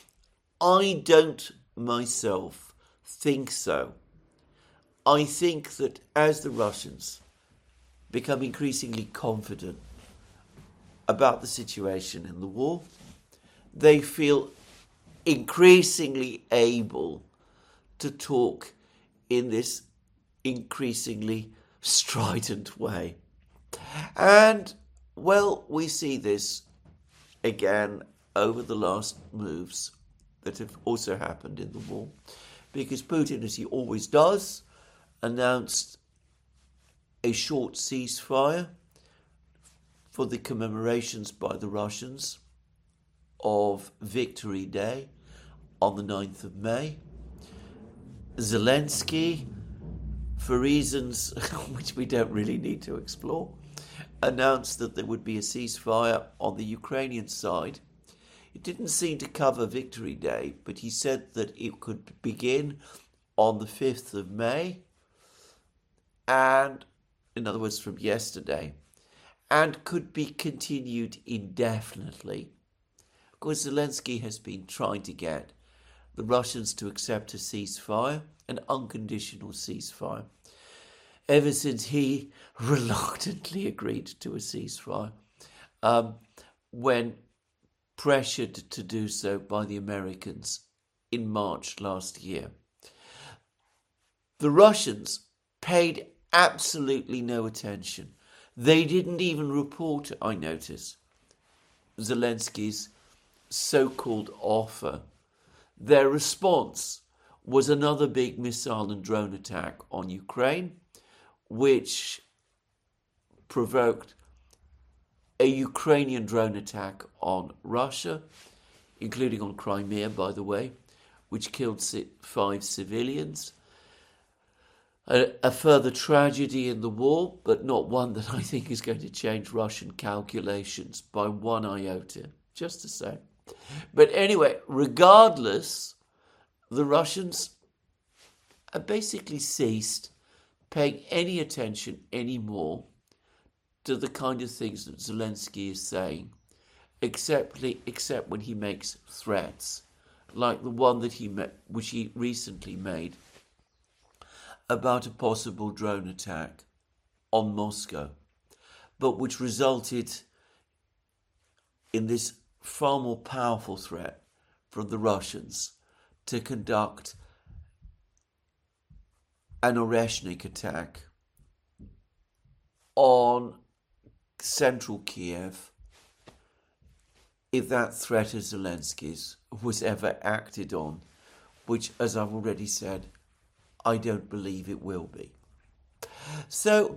S1: I don't myself think so. I think that as the Russians become increasingly confident about the situation in the war, they feel increasingly able to talk in this increasingly strident way. And, well, we see this again over the last moves that have also happened in the war, because Putin, as he always does, announced a short ceasefire for the commemorations by the Russians of Victory Day on the 9th of May. Zelensky for reasons which we don't really need to explore, announced that there would be a ceasefire on the Ukrainian side. It didn't seem to cover Victory Day, but he said that it could begin on the 5th of May, and, in other words, from yesterday, and could be continued indefinitely. Of course, Zelensky has been trying to get the Russians to accept a ceasefire, an unconditional ceasefire, ever since he reluctantly agreed to a ceasefire when pressured to do so by the Americans in March last year. The Russians paid absolutely no attention. They didn't even report, I notice, Zelensky's so-called offer. Their response was another big missile and drone attack on Ukraine, which provoked a Ukrainian drone attack on Russia, including on Crimea, by the way, which killed 5 civilians. A further tragedy in the war, but not one that I think is going to change Russian calculations by one iota, just to say. But anyway, regardless, the Russians have basically ceased paying any attention anymore to the kind of things that Zelensky is saying, except when he makes threats, like the one that which he recently made about a possible drone attack on Moscow, but which resulted in this far more powerful threat from the Russians to conduct an Oreshnik attack on central Kiev if that threat of Zelensky's was ever acted on, which, as I've already said, I don't believe it will be. So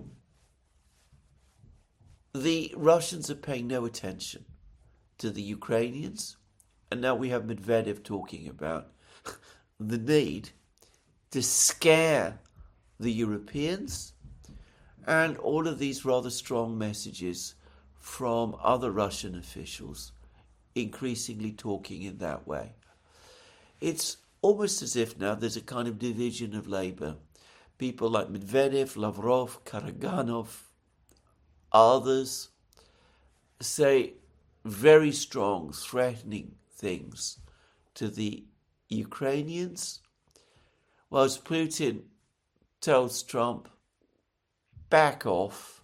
S1: the Russians are paying no attention to the Ukrainians, and now we have Medvedev talking about the need to scare the Europeans, and all of these rather strong messages from other Russian officials increasingly talking in that way. It's almost as if now there's a kind of division of labour. People like Medvedev, Lavrov, Karaganov, others say very strong, threatening things to the Ukrainians, whilst Putin tells Trump, back off,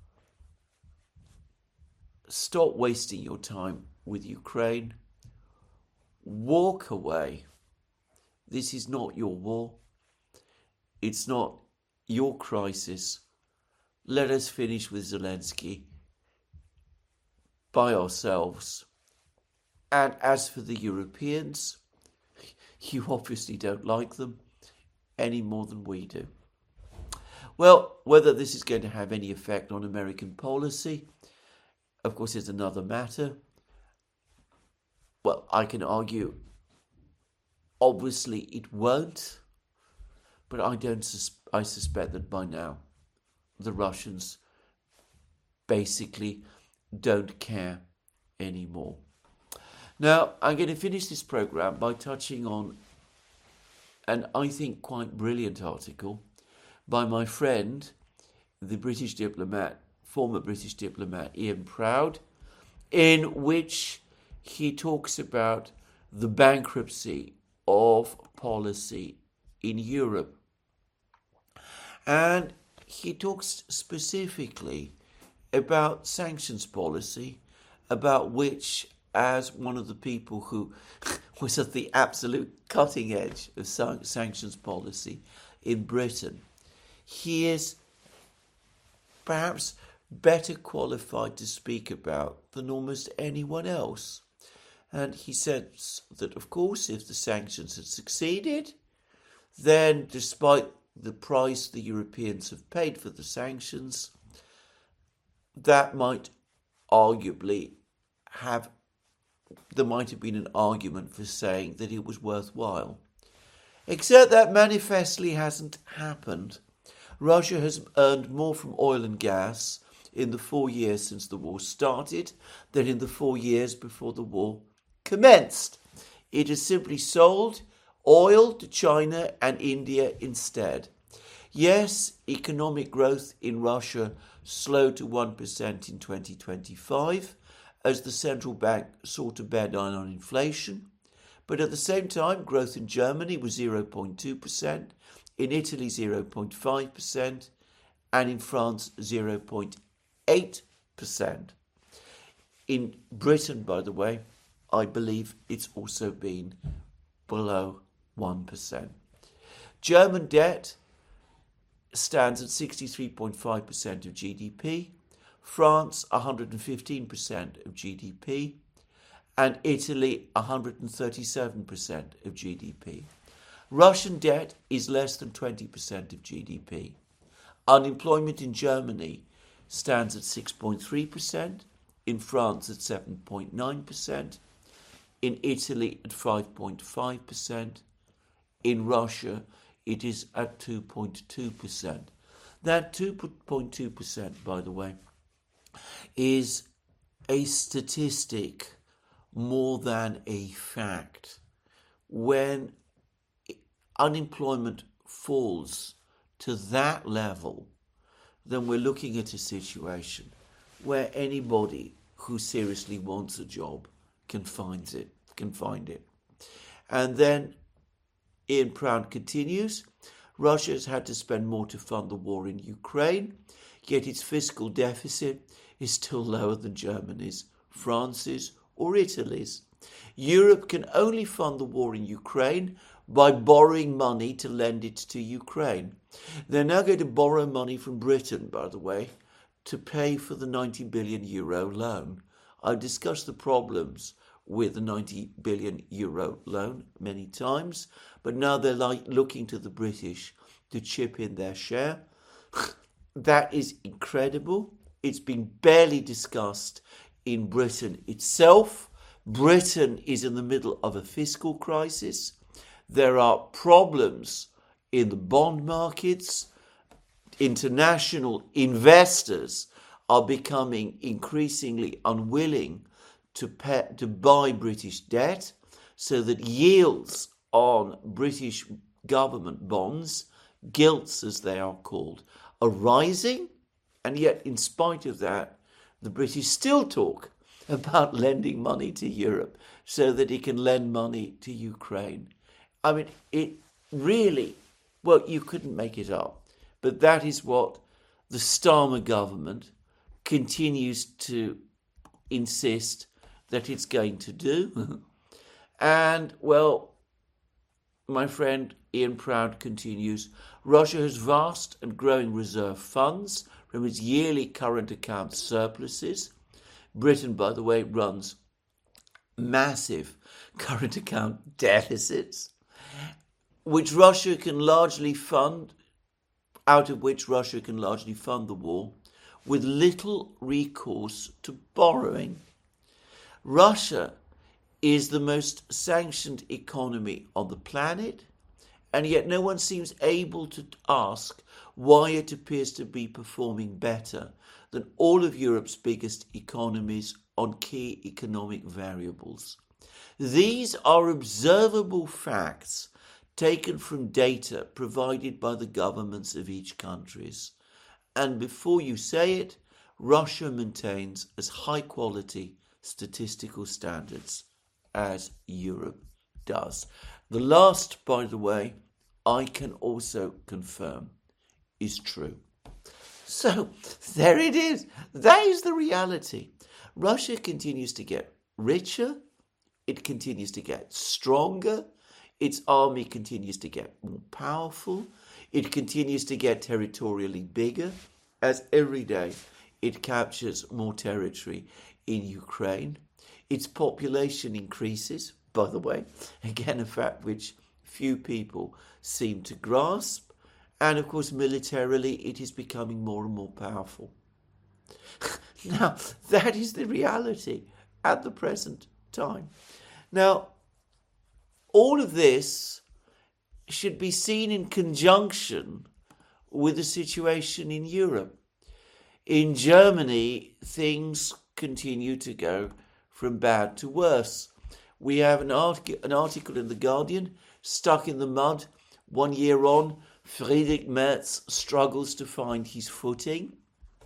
S1: stop wasting your time with Ukraine, walk away. This is not your war. It's not your crisis. Let us finish with Zelensky by ourselves. And as for the Europeans, you obviously don't like them any more than we do. Well, whether this is going to have any effect on American policy, of course, is another matter. Well, I can argue, obviously it won't, but I suspect that by now the Russians basically don't care anymore. Now, I'm going to finish this program by touching on an, I think, quite brilliant article by my friend, the British diplomat, former British diplomat Ian Proud, in which he talks about the bankruptcy of policy in Europe. And he talks specifically about sanctions policy, about which, as one of the people who was at the absolute cutting edge of sanctions policy in Britain, he is perhaps better qualified to speak about than almost anyone else. And he says that, of course, if the sanctions had succeeded, then despite the price the Europeans have paid for the sanctions, that might arguably have, there might have been an argument for saying that it was worthwhile. Except that manifestly hasn't happened. Russia has earned more from oil and gas in the 4 years since the war started than in the 4 years before the war commenced. It has simply sold oil to China and India instead. Yes, economic growth in Russia slowed to 1% in 2025 as the central bank sought to bear down on inflation. But at the same time, growth in Germany was 0.2%, in Italy 0.5%, and in France 0.8%. In Britain, by the way, I believe it's also been below 1%. German debt stands at 63.5% of GDP, France 115% of GDP, and Italy 137% of GDP. Russian debt is less than 20% of GDP. Unemployment in Germany stands at 6.3%, in France at 7.9%, in Italy at 5.5%, in Russia it is at 2.2%. That 2.2%, by the way, is a statistic more than a fact. When unemployment falls to that level, then we're looking at a situation where anybody who seriously wants a job can find it. And then Ian Proud continues, Russia has had to spend more to fund the war in Ukraine, yet its fiscal deficit is still lower than Germany's, France's, or Italy's. Europe can only fund the war in Ukraine by borrowing money to lend it to Ukraine. They're now going to borrow money from Britain, by the way, to pay for the 90 billion euro loan. I've discussed the problems with the 90 billion euro loan many times, but now they're looking to the British to chip in their share. That is incredible. It's been barely discussed in Britain itself. Britain is in the middle of a fiscal crisis. There are problems in the bond markets. International investors are becoming increasingly unwilling to buy British debt, so that yields on British government bonds, gilts as they are called, are rising. And yet, in spite of that, the British still talk about lending money to Europe so that it can lend money to Ukraine. I mean, it really, well, you couldn't make it up. But that is what the Starmer government continues to insist that it's going to do. And, well, my friend Ian Proud continues, Russia has vast and growing reserve funds from its yearly current account surpluses. Britain, by the way, runs massive current account deficits, which Russia can largely fund, out of which Russia can largely fund the war, with little recourse to borrowing. Russia is the most sanctioned economy on the planet, and yet no one seems able to ask why it appears to be performing better than all of Europe's biggest economies on key economic variables. These are observable facts taken from data provided by the governments of each countries. And before you say it, Russia maintains as high quality statistical standards as Europe does. The last, by the way, I can also confirm is true. So there it is. That is the reality. Russia continues to get richer. It continues to get stronger. Its army continues to get more powerful. It continues to get territorially bigger as every day it captures more territory in Ukraine. Its population increases, by the way, again a fact which few people seem to grasp. And of course, militarily, it is becoming more and more powerful. Now, that is the reality at the present time. Now, all of this should be seen in conjunction with the situation in Europe. In Germany, things continue to go from bad to worse. We have an article in The Guardian, Stuck in the Mud. 1 year on, Friedrich Merz struggles to find his footing.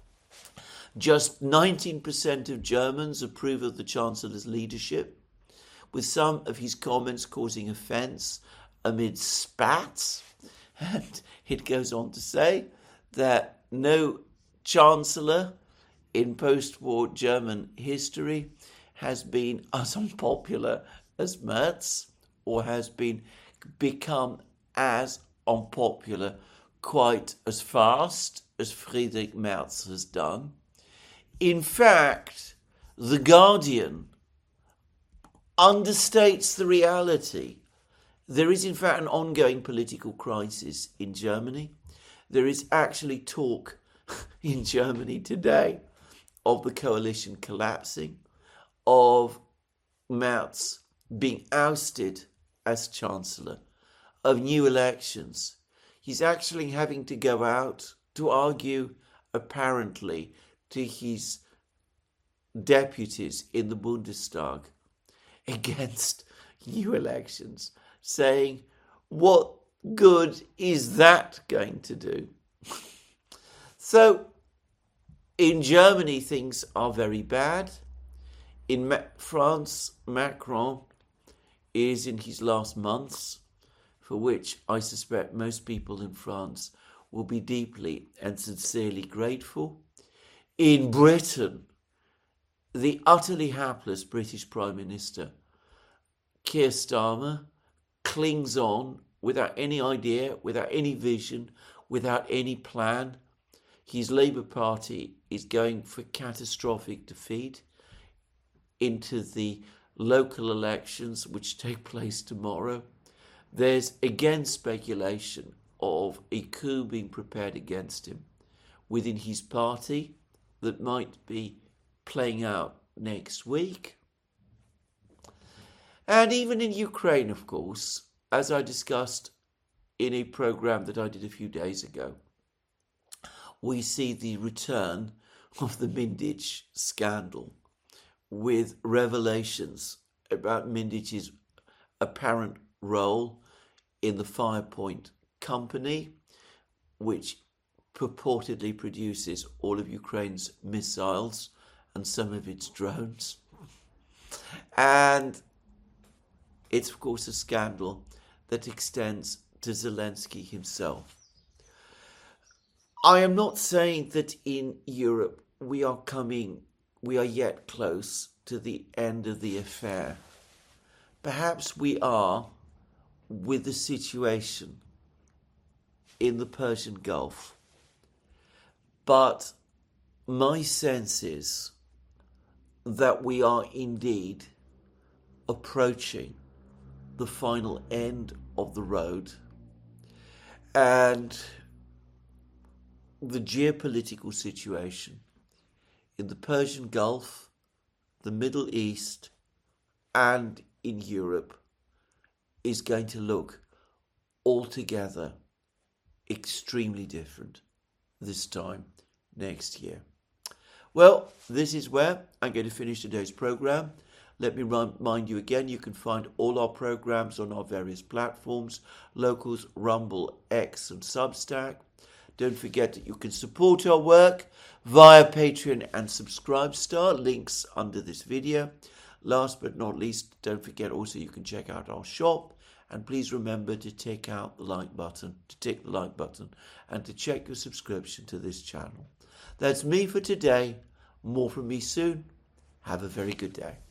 S1: Just 19% of Germans approve of the Chancellor's leadership, with some of his comments causing offence amid spats. And it goes on to say that no Chancellor in post-war German history has been as unpopular as Merz, or has become as unpopular quite as fast as Friedrich Merz has done. In fact, The Guardian understates the reality. There is in fact an ongoing political crisis in Germany. There is actually talk in Germany today of the coalition collapsing, of Merz being ousted as Chancellor, of new elections. He's actually having to go out to argue, apparently, to his deputies in the Bundestag against new elections, saying, what good is that going to do? So, in Germany, things are very bad. In France, Macron is in his last months, for which I suspect most people in France will be deeply and sincerely grateful. In Britain, the utterly hapless British Prime Minister, Keir Starmer, clings on without any idea, without any vision, without any plan. His Labour Party is going for catastrophic defeat into the local elections which take place tomorrow. There's again speculation of a coup being prepared against him within his party that might be playing out next week. And even in Ukraine, of course, as I discussed in a program that I did a few days ago, we see the return of the Mindich scandal, with revelations about Mindich's apparent role in the Firepoint company, which purportedly produces all of Ukraine's missiles and some of its drones. And it's, of course, a scandal that extends to Zelensky himself. I am not saying that in Europe we are yet close to the end of the affair. Perhaps we are with the situation in the Persian Gulf. But my sense is that we are indeed approaching the final end of the road, and the geopolitical situation in the Persian Gulf, the Middle East, and in Europe is going to look altogether extremely different this time next year. Well, this is where I'm going to finish today's program. Let me remind you again, you can find all our programs on our various platforms, Locals, Rumble, X and Substack. Don't forget that you can support our work via Patreon and Subscribestar, links under this video. Last but not least, don't forget also you can check out our shop, and please remember to tick the like button, and to check your subscription to this channel. That's me for today. More from me soon. Have a very good day.